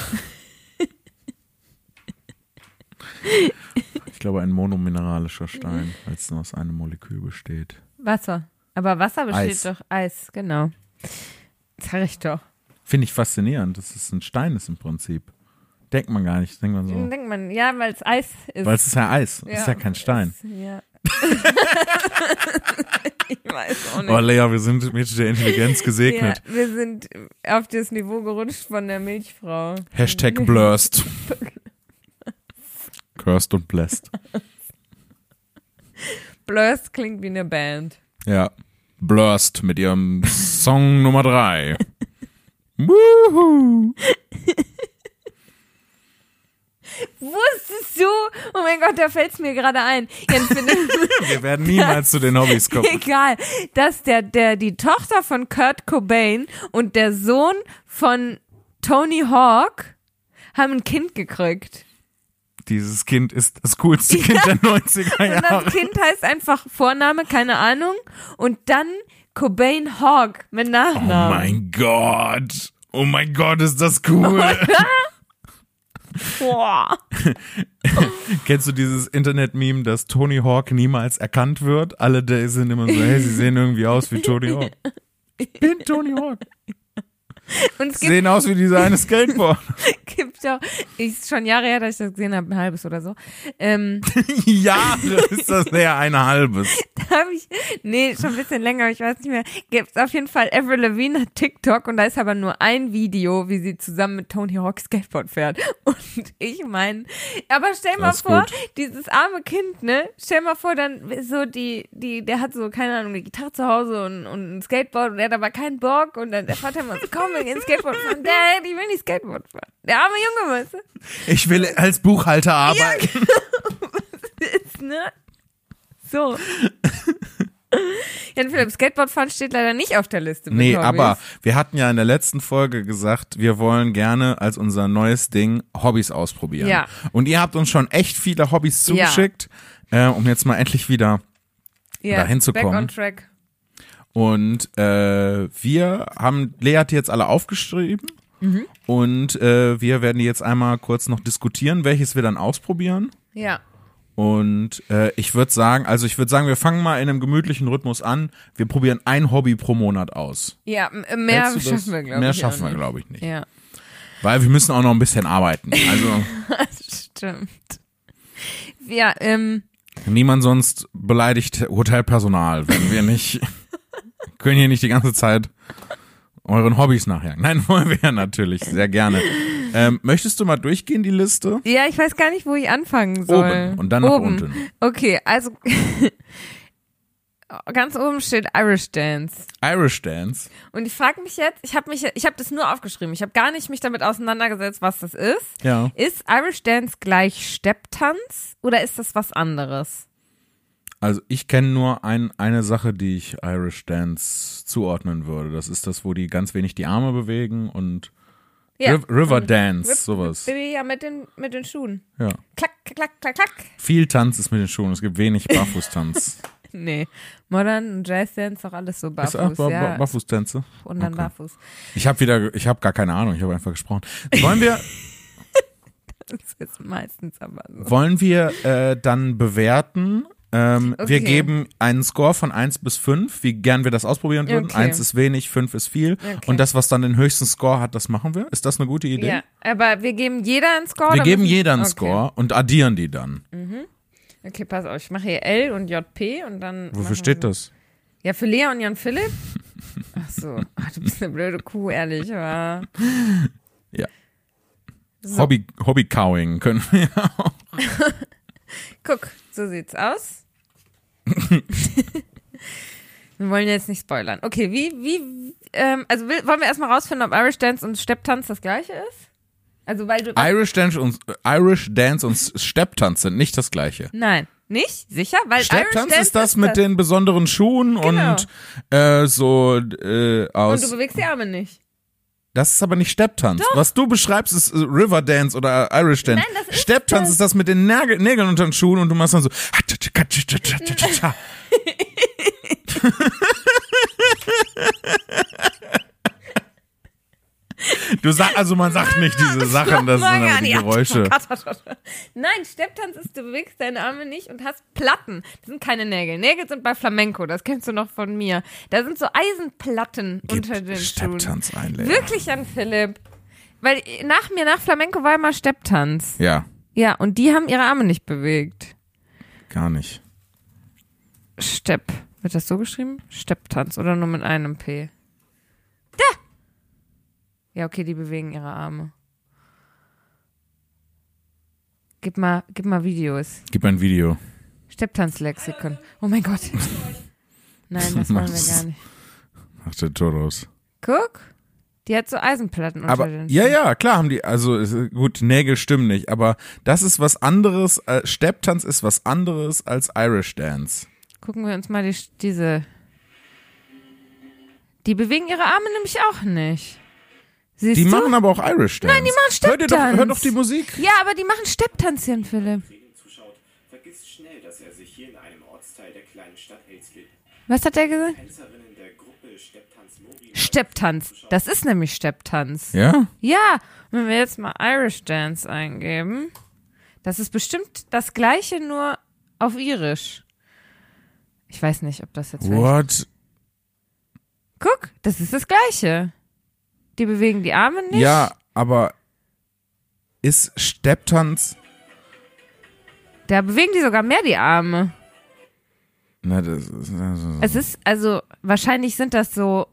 Ich glaube, ein monomineralischer Stein, weil es nur aus einem Molekül besteht. Wasser. Aber Wasser besteht doch Eis, genau. Sag ich doch. Finde ich faszinierend, dass es ein Stein ist im Prinzip. Denkt man gar nicht, denkt man so. Denkt man, ja, weil es Eis ist. Weil es ist ja Eis, es ist ja kein Stein. Ja. Ich weiß auch nicht. Oh Lea, wir sind mit der Intelligenz gesegnet. Ja, wir sind auf das Niveau gerutscht von der Milchfrau. #blurst. Cursed und blessed. Blurst klingt wie eine Band. Ja, Blurst mit ihrem Song Nummer 3. Woohoo! Wusstest du? Oh mein Gott, da fällt's mir gerade ein. Wir werden niemals zu den Hobbys kommen. Egal, dass die Tochter von Kurt Cobain und der Sohn von Tony Hawk haben ein Kind gekriegt. Dieses Kind ist das coolste Kind der 90er Und Jahre. das Kind heißt einfach Vorname, keine Ahnung. Und dann Cobain Hawk mit Oh Nachnamen. mein Gott, ist das cool. Boah. Kennst du dieses Internet-Meme, dass Tony Hawk niemals erkannt wird? Alle sind immer so, hey, sie sehen irgendwie aus wie Tony Hawk. Ich bin Tony Hawk. Und es Sie sehen aus wie dieser eine Skateboard. gibt auch, ist schon Jahre her, dass ich das gesehen habe, ein halbes oder so. Ja, ist das näher ein halbes. Da habe ich, nee, schon ein bisschen länger, ich weiß nicht mehr, gibt's auf jeden Fall Avril Lavigne hat TikTok und da ist aber nur ein Video, wie sie zusammen mit Tony Hawk Skateboard fährt. Und ich meine, aber stell mal Das ist vor, gut. dieses arme Kind, ne, stell mal vor, dann so der hat so, keine Ahnung, eine Gitarre zu Hause und ein Skateboard und er hat aber keinen Bock und dann der Vater immer so, komm, wir gehen Skateboard fahren. Ich will nicht Skateboard fahren. Der arme Junge, weißt du? Ich will als Buchhalter arbeiten. Ist, ne? So. Jan Philipp, Skateboardfahren steht leider nicht auf der Liste. Mit Nee, Hobbys. aber wir hatten ja in der letzten Folge gesagt, wir wollen gerne als unser neues Ding Hobbys ausprobieren. Ja. Und ihr habt uns schon echt viele Hobbys zugeschickt, um jetzt mal endlich wieder ja, dahin zu back kommen. on track. Und Lea hat die jetzt alle aufgeschrieben und wir werden die jetzt einmal kurz noch diskutieren, welches wir dann ausprobieren. Ja. Und ich würde sagen, wir fangen mal in einem gemütlichen Rhythmus an. Wir probieren ein Hobby pro Monat aus. Ja, mehr Hältst du das? schaffen wir, glaube ich. Mehr auch schaffen wir, nicht. glaube ich, nicht. Ja, Weil wir müssen auch noch ein bisschen arbeiten. Also stimmt. Ja, niemand sonst beleidigt Hotelpersonal, wenn wir nicht, können hier nicht die ganze Zeit euren Hobbys nachjagen. Nein, wollen wir ja natürlich, sehr gerne. Möchtest du mal durchgehen, die Liste? ja, ich weiß gar nicht, wo ich anfangen soll. Oben und dann nach unten. Okay, also ganz oben steht Irish Dance. Irish Dance. Und ich frage mich jetzt, ich habe das nur aufgeschrieben, ich habe gar nicht mich damit auseinandergesetzt, was das ist. Ja. Ist Irish Dance gleich Stepptanz oder ist das was anderes? Also ich kenne nur eine Sache, die ich Irish Dance zuordnen würde. Das ist das, wo die ganz wenig die Arme bewegen und River Dance, sowas. Ja, mit den Schuhen. Ja. Klack, klack, klack, klack. Viel Tanz ist mit den Schuhen. Es gibt wenig Barfußtanz. Nee, Modern und Jazzdance, auch alles so barfuß. Ist auch ja. Barfußtänze? Und dann Okay. barfuß. Ich habe gar keine Ahnung. Ich habe einfach gesprochen. Wollen wir Das ist meistens aber so. Wollen wir dann bewerten? Wir Okay. geben einen Score von 1 bis 5, wie gern wir das ausprobieren würden. Okay. 1 ist wenig, 5 ist viel. Okay. Und das, was dann den höchsten Score hat, das machen wir. Ist das eine gute Idee? Ja, aber wir geben jeder einen Score? Wir oder geben müssen- jeder einen okay. Score und addieren die dann. Okay, pass auf, ich mache hier L und JP und dann. Wofür steht das? Ja, für Lea und Jan Philipp. Ach so, ach, du bist eine blöde Kuh, ehrlich, aber. Ja. So. Hobby-Cowing können wir auch. Guck, so sieht's aus. Wir wollen jetzt nicht spoilern. Okay, wollen wir erstmal rausfinden, ob Irish Dance und Stepptanz das gleiche ist? Also, weil du. Irish Dance und Stepptanz sind nicht das gleiche. Nein, nicht? Sicher? Weil Irish Stepptanz Dance ist das mit den besonderen Schuhen Genau. und so aus. Und du bewegst die Arme nicht. Das ist aber nicht Stepptanz. Was du beschreibst, ist River Dance oder Irish Dance. Nein, das ist Stepptanz das. ist das mit den Nägeln unter den Schuhen und du machst dann so. Man sagt nicht diese Sachen, das sind aber die Geräusche. Nein, Stepptanz ist, du bewegst deine Arme nicht und hast Platten. Das sind keine Nägel. Nägel sind bei Flamenco, das kennst du noch von mir. Da sind so Eisenplatten unter den Schuhen. Stepptanz ein, Lea. Wirklich, Jan Philipp. Weil nach Flamenco war immer Stepptanz. Ja, Ja, und die haben ihre Arme nicht bewegt. gar nicht. Stepp. Wird das so geschrieben? Stepptanz oder nur mit einem P? Da! Ja, okay, die bewegen ihre Arme. Gib mal Videos. Gib ein Video. Stepptanzlexikon. Oh mein Gott. Nein, das wollen wir gar nicht. Macht der Tor raus. Guck. Die hat so Eisenplatten unter Aber den ja, klar haben die, also gut, Nägel stimmen nicht, aber das ist was anderes, Stepptanz ist was anderes als Irish Dance. Gucken wir uns mal diese. Die bewegen ihre Arme nämlich auch nicht. Siehst Die du? machen aber auch Irish Dance. Nein, die machen Stepptanz. Hör doch die Musik. Ja, aber die machen Stepptanz, Jan Philipp. Zuschaut, vergisst schnell, dass er sich hier in einem Ortsteil der kleinen Stadt Helsfield. Was hat der gesagt? Tänzerinnen der Gruppe Stepptanz Mobi. Stepptanz. Das ist nämlich Stepptanz. Ja? Ja, wenn wir jetzt mal Irish Dance eingeben, das ist bestimmt das Gleiche, nur auf Irisch. Ich weiß nicht, ob das jetzt... What? Guck, das ist das Gleiche. Die bewegen die Arme nicht. Ja, aber ist Stepptanz... Da bewegen die sogar mehr die Arme. Na, das ist... Es ist, also, wahrscheinlich sind das so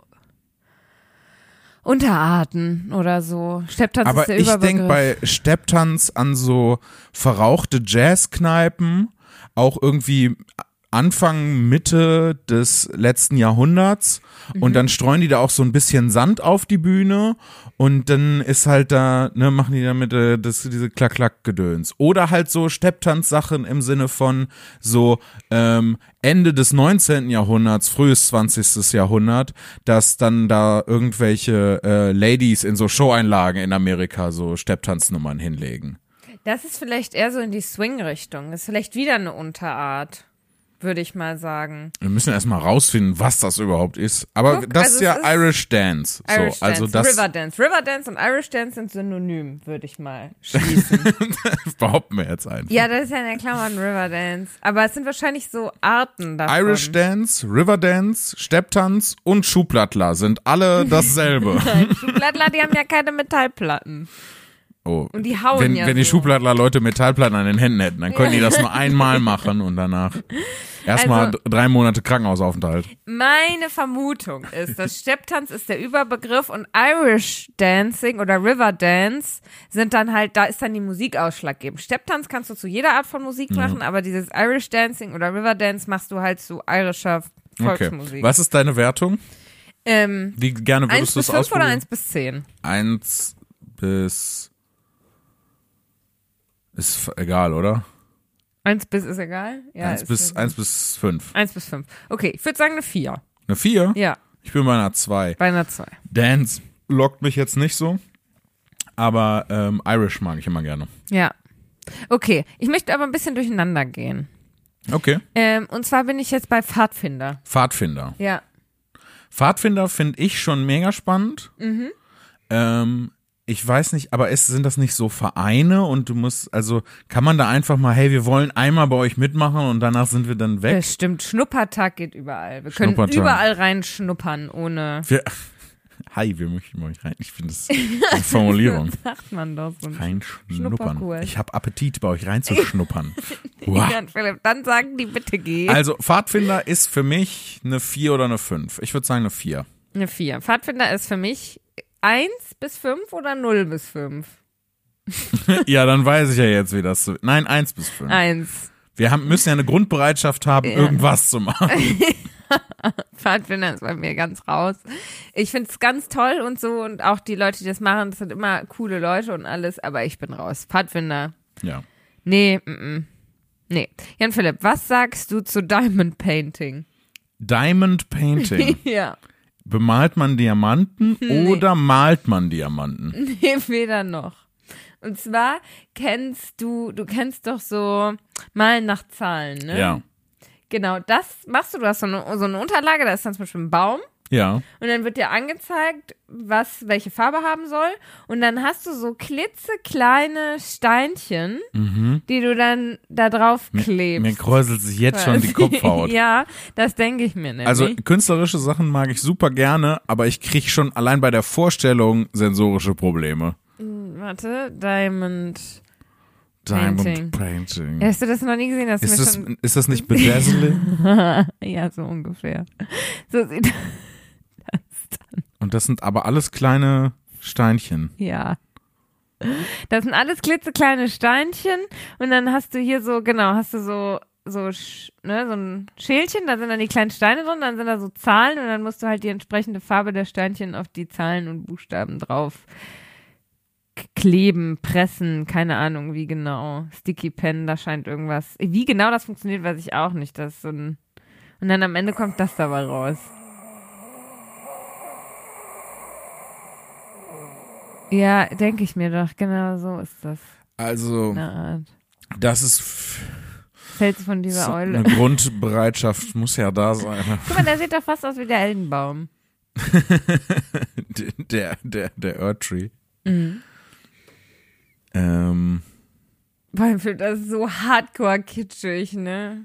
Unterarten oder so. Stepptanz Aber ist der ich Überbegriff. denke bei Stepptanz an so verrauchte Jazzkneipen, auch irgendwie Anfang, Mitte des letzten Jahrhunderts und dann streuen die da auch so ein bisschen Sand auf die Bühne und dann ist halt da, ne, machen die damit diese Klack-Klack-Gedöns. Oder halt so Stepptanz-Sachen im Sinne von so Ende des 19. Jahrhunderts, frühes 20. Jahrhundert, dass dann da irgendwelche Ladies in so Showeinlagen in Amerika so Stepptanznummern hinlegen. Das ist vielleicht eher so in die Swing-Richtung. Ist vielleicht wieder eine Unterart, würde ich mal sagen. Wir müssen erstmal rausfinden, was das überhaupt ist. Aber Guck, das also ist ja es ist Irish Dance. Irish so, also Dance, das Riverdance. Riverdance und Irish Dance sind synonym, würde ich mal schließen. behaupten wir jetzt einfach. Ja, das ist ja in der Klammern Riverdance. Aber es sind wahrscheinlich so Arten davon. Irish Dance, Riverdance, Stepptanz und Schuhplattler sind alle dasselbe. Schuhplattler, die haben ja keine Metallplatten. Oh. Und die hauen wenn, ja wenn die so. Schuhplattler Leute Metallplatten an den Händen hätten, dann können die das nur einmal machen und danach erstmal Also- 3 Monate Krankenhausaufenthalt. Meine Vermutung ist, dass Stepptanz ist der Überbegriff und Irish Dancing oder Riverdance sind dann halt, da ist dann die Musik ausschlaggebend. Stepptanz kannst du zu jeder Art von Musik machen, aber dieses Irish Dancing oder Riverdance machst du halt zu irischer Volksmusik. Okay. Was ist deine Wertung? Ähm, Wie gerne 1 würdest du bis es 5 oder ausprobieren? 1 bis 10? 1 bis... Ist egal, oder? 1 bis ist egal? Ja, 1 bis 5. 1 bis 5. Okay, ich würde sagen eine 4. Eine 4? Ja, Ich bin bei einer 2. bei einer 2. Dance lockt mich jetzt nicht so, aber Irish mag ich immer gerne. Ja. Okay, ich möchte aber ein bisschen durcheinander gehen. Okay. Und zwar bin ich jetzt bei Pfadfinder. Pfadfinder. Ja. Pfadfinder finde ich schon mega spannend. Ich weiß nicht, aber sind das nicht so Vereine und du musst, also kann man da einfach mal, hey, wir wollen einmal bei euch mitmachen und danach sind wir dann weg? Das stimmt, Schnuppertag geht überall. Wir können Schnuppertag. überall reinschnuppern, ohne. Wir möchten bei euch rein. Ich finde das eine Formulierung. Das sagt man doch so. Reinschnuppern. Schnupperkurs. Ich habe Appetit, bei euch reinzuschnuppern. Wow. Ja, Philipp, dann sagen die bitte geh. Also Pfadfinder ist für mich eine 4 oder eine 5. Ich würde sagen eine 4. Eine 4. Pfadfinder ist für mich 1 bis 5 oder 0 bis 5? Ja, dann weiß ich ja jetzt, wie das so. Nein, 1 bis 5. 1. Wir müssen ja eine Grundbereitschaft haben, irgendwas zu machen. Pfadfinder ist bei mir ganz raus. Ich finde es ganz toll und so und auch die Leute, die das machen, das sind immer coole Leute und alles, aber ich bin raus. Pfadfinder. Ja. Nee, nee. Jan Philipp, was sagst du zu Diamond Painting? Diamond Painting. Ja. Bemalt man Diamanten oder malt man Diamanten? Nee, weder noch. Und zwar du kennst doch so Malen nach Zahlen, ne? Ja. Genau, das machst du. Du hast so eine Unterlage, da ist dann zum Beispiel ein Baum Ja. und dann wird dir angezeigt, welche Farbe haben soll und dann hast du so klitzekleine Steinchen, die du dann da drauf klebst. Mir kräuselt sich jetzt schon die Kopfhaut. Ja, das denke ich mir nämlich. Also künstlerische Sachen mag ich super gerne, aber ich kriege schon allein bei der Vorstellung sensorische Probleme. Warte, Diamond Painting. Hast du das noch nie gesehen? Das Ist das nicht Bedazzling? Ja, so ungefähr. So sieht das dann. Und das sind aber alles kleine Steinchen. Ja. Das sind alles klitzekleine Steinchen und dann hast du hier so ein Schälchen, da sind dann die kleinen Steine drin, dann sind da so Zahlen und dann musst du halt die entsprechende Farbe der Steinchen auf die Zahlen und Buchstaben drauf kleben, pressen, keine Ahnung, wie genau. Sticky Pen, da scheint irgendwas. Wie genau das funktioniert, weiß ich auch nicht. Das ist so ein und dann am Ende kommt das dabei raus. Ja, denke ich mir doch. Genau so ist das. Also, Eine Art. das ist Fällt von dieser so Eule. eine Grundbereitschaft muss ja da sein. Guck mal, der sieht doch fast aus wie der Eldenbaum. der Erdtree. Mhm. Weil ich finde das so hardcore kitschig, ne?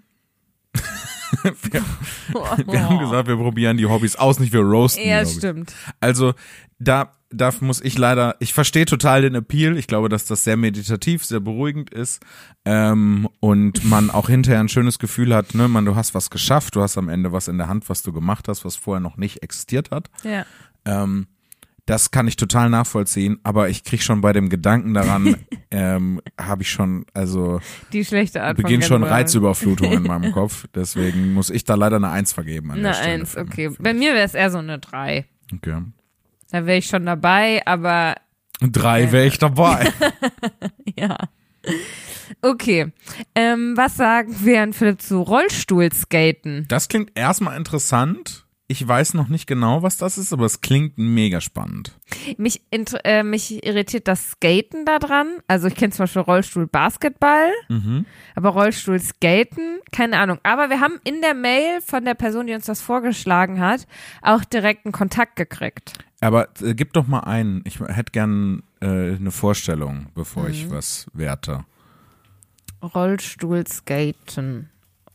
Wir haben gesagt, wir probieren die Hobbys aus, nicht wir roasten die Ja, Hobbys. stimmt. Also, da muss ich leider, ich verstehe total den Appeal. Ich glaube, dass das sehr meditativ, sehr beruhigend ist und man auch hinterher ein schönes Gefühl hat, ne, du hast was geschafft, du hast am Ende was in der Hand, was du gemacht hast, was vorher noch nicht existiert hat. Ja. Das kann ich total nachvollziehen, aber ich krieg schon bei dem Gedanken daran, habe ich schon, also Die schlechte Art beginnt von schon General. Reizüberflutung in meinem Kopf. Deswegen muss ich da leider eine 1 vergeben an der Eine Stelle. 1, okay. Bei mir wäre es eher so eine 3. Okay. Da wäre ich schon dabei, aber 3 wäre ich dabei. ja. Okay. Was sagen wir an Philipp zu Rollstuhlskaten? Das klingt erstmal interessant. Ich weiß noch nicht genau, was das ist, aber es klingt mega spannend. Mich irritiert das Skaten da dran. Also ich kenne zum Beispiel Rollstuhl-Basketball, aber Rollstuhl-Skaten, keine Ahnung. Aber wir haben in der Mail von der Person, die uns das vorgeschlagen hat, auch direkt einen Kontakt gekriegt. Aber gib doch mal einen. Ich hätte gern eine Vorstellung, bevor ich was werte. Rollstuhl-Skaten.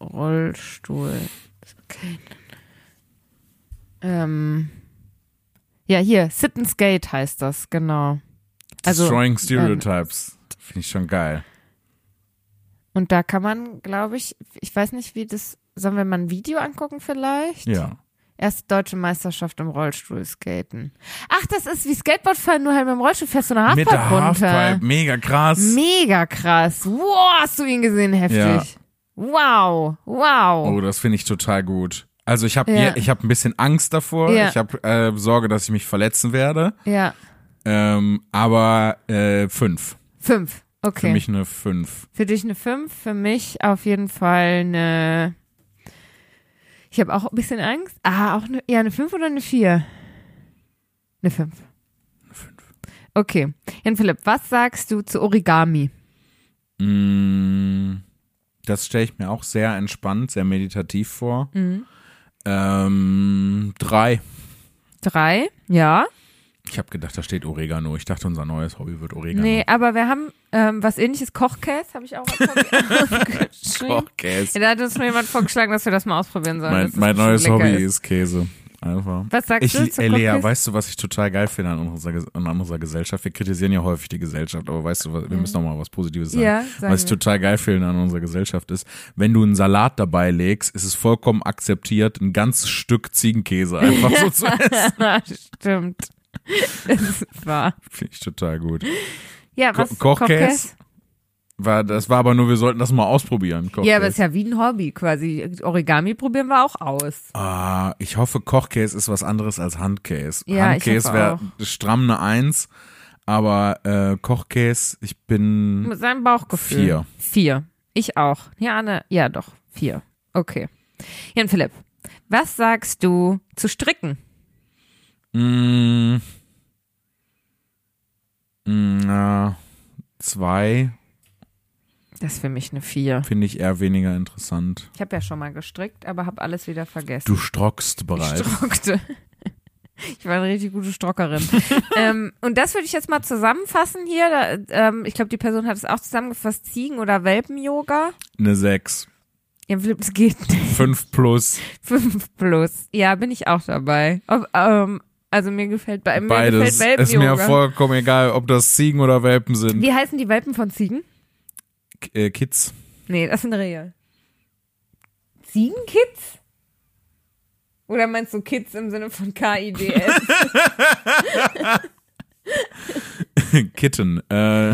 Ja, hier, Sit and Skate heißt das, genau. Also, Destroying Stereotypes. Finde ich schon geil. Und da kann man, glaube ich weiß nicht, wie das, sollen wir mal ein Video angucken vielleicht? Ja. Erste deutsche Meisterschaft im Rollstuhlskaten. Ach, das ist wie Skateboardfahren, nur halt mit dem Rollstuhl fährst du eine Mit Halfpipe der runter. Halfpipe, mega krass. Mega krass. Wow, hast du ihn gesehen? Heftig. Ja. Wow. Oh, das finde ich total gut. Also ich habe Ja. ich hab ein bisschen Angst davor. Ja. Ich habe Sorge, dass ich mich verletzen werde. Ja. Aber 5. 5. Okay. Für mich eine 5. Für dich eine 5, für mich auf jeden Fall eine. Ich habe auch ein bisschen Angst. Auch eine 5 oder eine 4? Eine 5. Eine 5. Okay. Jan Philipp, was sagst du zu Origami? Das stelle ich mir auch sehr entspannt, sehr meditativ vor. 3. 3, ja. Ich habe gedacht, da steht Oregano. Ich dachte, unser neues Hobby wird Oregano. Nee, aber wir haben was ähnliches, Kochkäse, habe ich auch als Hobby aufgeschrieben. Kochkäse. Ja, da hat uns nur jemand vorgeschlagen, dass wir das mal ausprobieren sollen. dass Mein das neues bestimmt lecker Hobby ist Käse. Einfach. Was sagst du zu Lea, Kochkäse? weißt du, was ich total geil finde an unserer Gesellschaft? Wir kritisieren ja häufig die Gesellschaft, aber weißt du, wir müssen noch mal was Positives sagen. Ja, sagen was ich wir. total geil finde an unserer Gesellschaft ist, wenn du einen Salat dabei legst, ist es vollkommen akzeptiert, ein ganzes Stück Ziegenkäse einfach so zu essen. Ja, stimmt. Das ist wahr. Finde ich total gut. Ja, was? Kochkäse? Das war aber nur, wir sollten das mal ausprobieren. Kochkäse. Ja, aber es ist ja wie ein Hobby quasi. Origami probieren wir auch aus. Ich hoffe, Kochkäse ist was anderes als Handkäse. Ja, ich Handkäse hoffe wäre auch. stramm eine 1, aber Kochkäse, ich bin Mit seinem Bauchgefühl. 4. 4. Ich auch. Ja, doch. 4. Okay. Jan Philipp, was sagst du zu Stricken? 2 Das ist für mich eine 4. finde ich eher weniger interessant. Ich habe ja schon mal gestrickt, aber habe alles wieder vergessen. Du strockst bereits. Ich strockte. Ich war eine richtig gute Strockerin. Und das würde ich jetzt mal zusammenfassen hier. Ich glaube, die Person hat es auch zusammengefasst. Ziegen- oder Welpen-Yoga. Eine 6. Ja, Philipp, es geht nicht. 5 plus. 5 plus. Ja, bin ich auch dabei. Also mir gefällt mir Beides. gefällt Ist mir Welpen-Yoga. vollkommen egal, ob das Ziegen oder Welpen sind. Wie heißen die Welpen von Ziegen? Kids. Nee, das sind Rehe. Ziegenkids? Oder meinst du Kids im Sinne von KIDS? Kitten.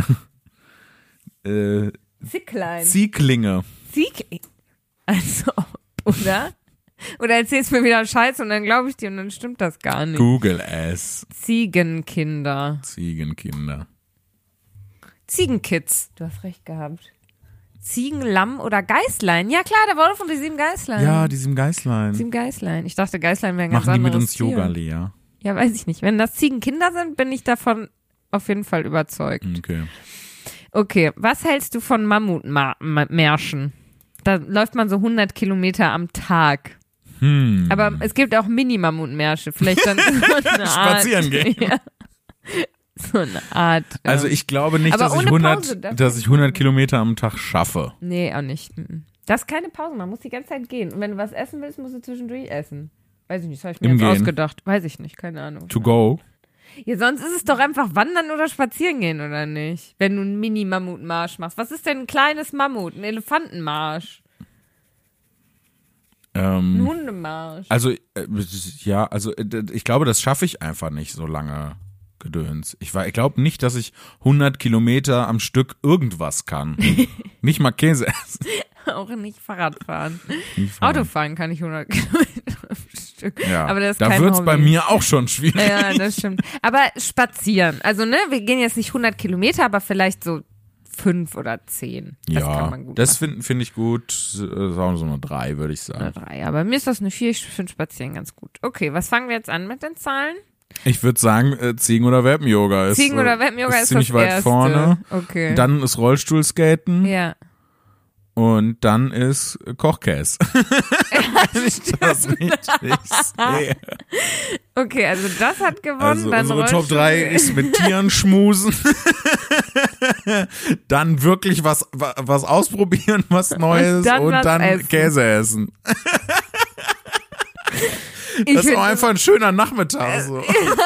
Zicklein. Zieglinge. Also, oder? Oder erzählst mir wieder Scheiße und dann glaube ich dir und dann stimmt das gar nicht. Google es. Ziegenkinder. Ziegenkinder. Ziegenkids. Du hast recht gehabt. Ziegen, Lamm oder Geißlein. Ja klar, da war doch von die 7 Geißlein. Ja, die 7 Geißlein. 7 Geißlein. Ich dachte, Geißlein wäre ein ganz Machen die mit anderes uns Yoga, Tier. Lea? Ja, weiß ich nicht. Wenn das Ziegenkinder sind, bin ich davon auf jeden Fall überzeugt. Okay. Okay, was hältst du von Mammutmärschen? Da läuft man so 100 Kilometer am Tag. Aber es gibt auch Mini-Mammutmärsche. Vielleicht dann so eine Art. Spazieren gehen. Ja. So eine Art. Also ich glaube nicht, Aber dass ich ohne 100, Pause, das dass ich 100 Kilometer am Tag schaffe. Nee, auch nicht. Das ist keine Pause, man muss die ganze Zeit gehen. Und wenn du was essen willst, musst du zwischendurch essen. Weiß ich nicht, das habe ich mir Im jetzt Gehen. ausgedacht. Weiß ich nicht, keine Ahnung. To go. Ja, sonst ist es doch einfach wandern oder spazieren gehen, oder nicht? Wenn du einen Mini-Mammutmarsch machst. Was ist denn ein kleines Mammut? Ein Elefantenmarsch? Ein Hundemarsch? Also, ich glaube, das schaffe ich einfach nicht so lange Gedöns. Ich glaube nicht, dass ich 100 Kilometer am Stück irgendwas kann. Nicht mal Käse essen. Auch nicht Fahrrad fahren. Nicht fahren. Autofahren kann ich 100 Kilometer am Stück. Ja, Aber das ist da kein wird's Hobby. bei mir auch schon schwierig. Ja, das stimmt. Aber spazieren. Also, ne, wir gehen jetzt nicht 100 Kilometer, aber vielleicht so 5 oder 10. Das kann man gut das machen. find ich gut. Sagen wir so eine 3, würde ich sagen. Oder 3. Aber mir ist das eine 4. Ich finde Spazieren ganz gut. Okay, was fangen wir jetzt an mit den Zahlen? Ich würde sagen, Ziegen- oder Welpen-Yoga ist Ziegen- oder Welpen-Yoga ist ziemlich das weit Erste. vorne. Okay. Dann ist Rollstuhlskaten Ja. und dann ist Kochkäse. Das nicht sehe. Okay, also das hat gewonnen. Also dann unsere Top Rollstuhl. 3 ist mit Tieren schmusen. Dann wirklich was ausprobieren, was Neues dann und was dann essen. Käse essen. Ich Das ist find auch einfach ein schöner Nachmittag. So.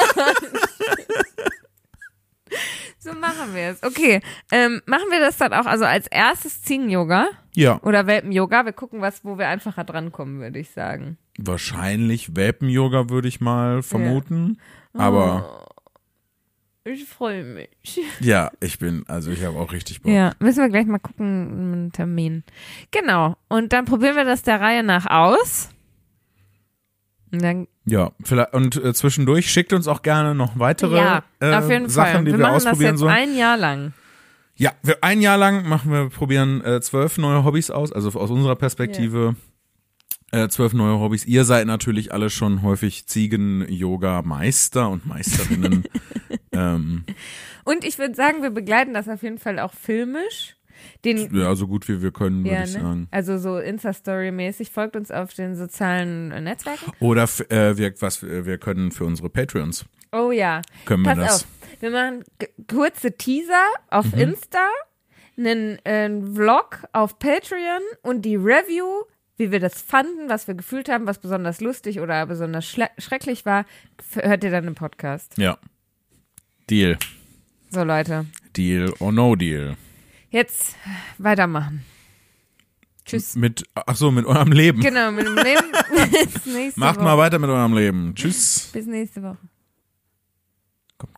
So machen wir es. Okay, machen wir das dann auch, also als erstes Ziegen-Yoga Ja, oder Welpen-Yoga. Wir gucken, wo wir einfacher drankommen, würde ich sagen. wahrscheinlich Welpen-Yoga würde ich mal vermuten. Aber Ich freue mich. ja, ich habe auch richtig Bock. Ja, müssen wir gleich mal gucken, einen Termin. Genau, und dann probieren wir das der Reihe nach aus. Und dann, Ja, vielleicht, und zwischendurch schickt uns auch gerne noch weitere ja, auf jeden Sachen, Fall. die wir machen das ausprobieren jetzt sollen. ein Jahr lang. Ja, ein Jahr lang probieren 12 neue Hobbys aus, also aus unserer Perspektive 12 neue Hobbys. Ihr seid natürlich alle schon häufig Ziegen-Yoga-Meister und Meisterinnen. Und ich würde sagen, wir begleiten das auf jeden Fall auch filmisch. Ja, so gut wie wir können, würde ich sagen. Also so Insta-Story-mäßig. Folgt uns auf den sozialen Netzwerken. Oder wir können für unsere Patreons, Oh ja. können wir Pass das. auf. Wir machen kurze Teaser auf Insta, einen Vlog auf Patreon und die Review, wie wir das fanden, was wir gefühlt haben, was besonders lustig oder besonders schrecklich war, hört ihr dann im Podcast. Ja. Deal. So, Leute. Deal or no deal. Jetzt weitermachen. Tschüss. Mit eurem Leben. Genau, mit dem Leben. Bis nächste Macht Woche. mal weiter mit eurem Leben. Tschüss. Bis nächste Woche.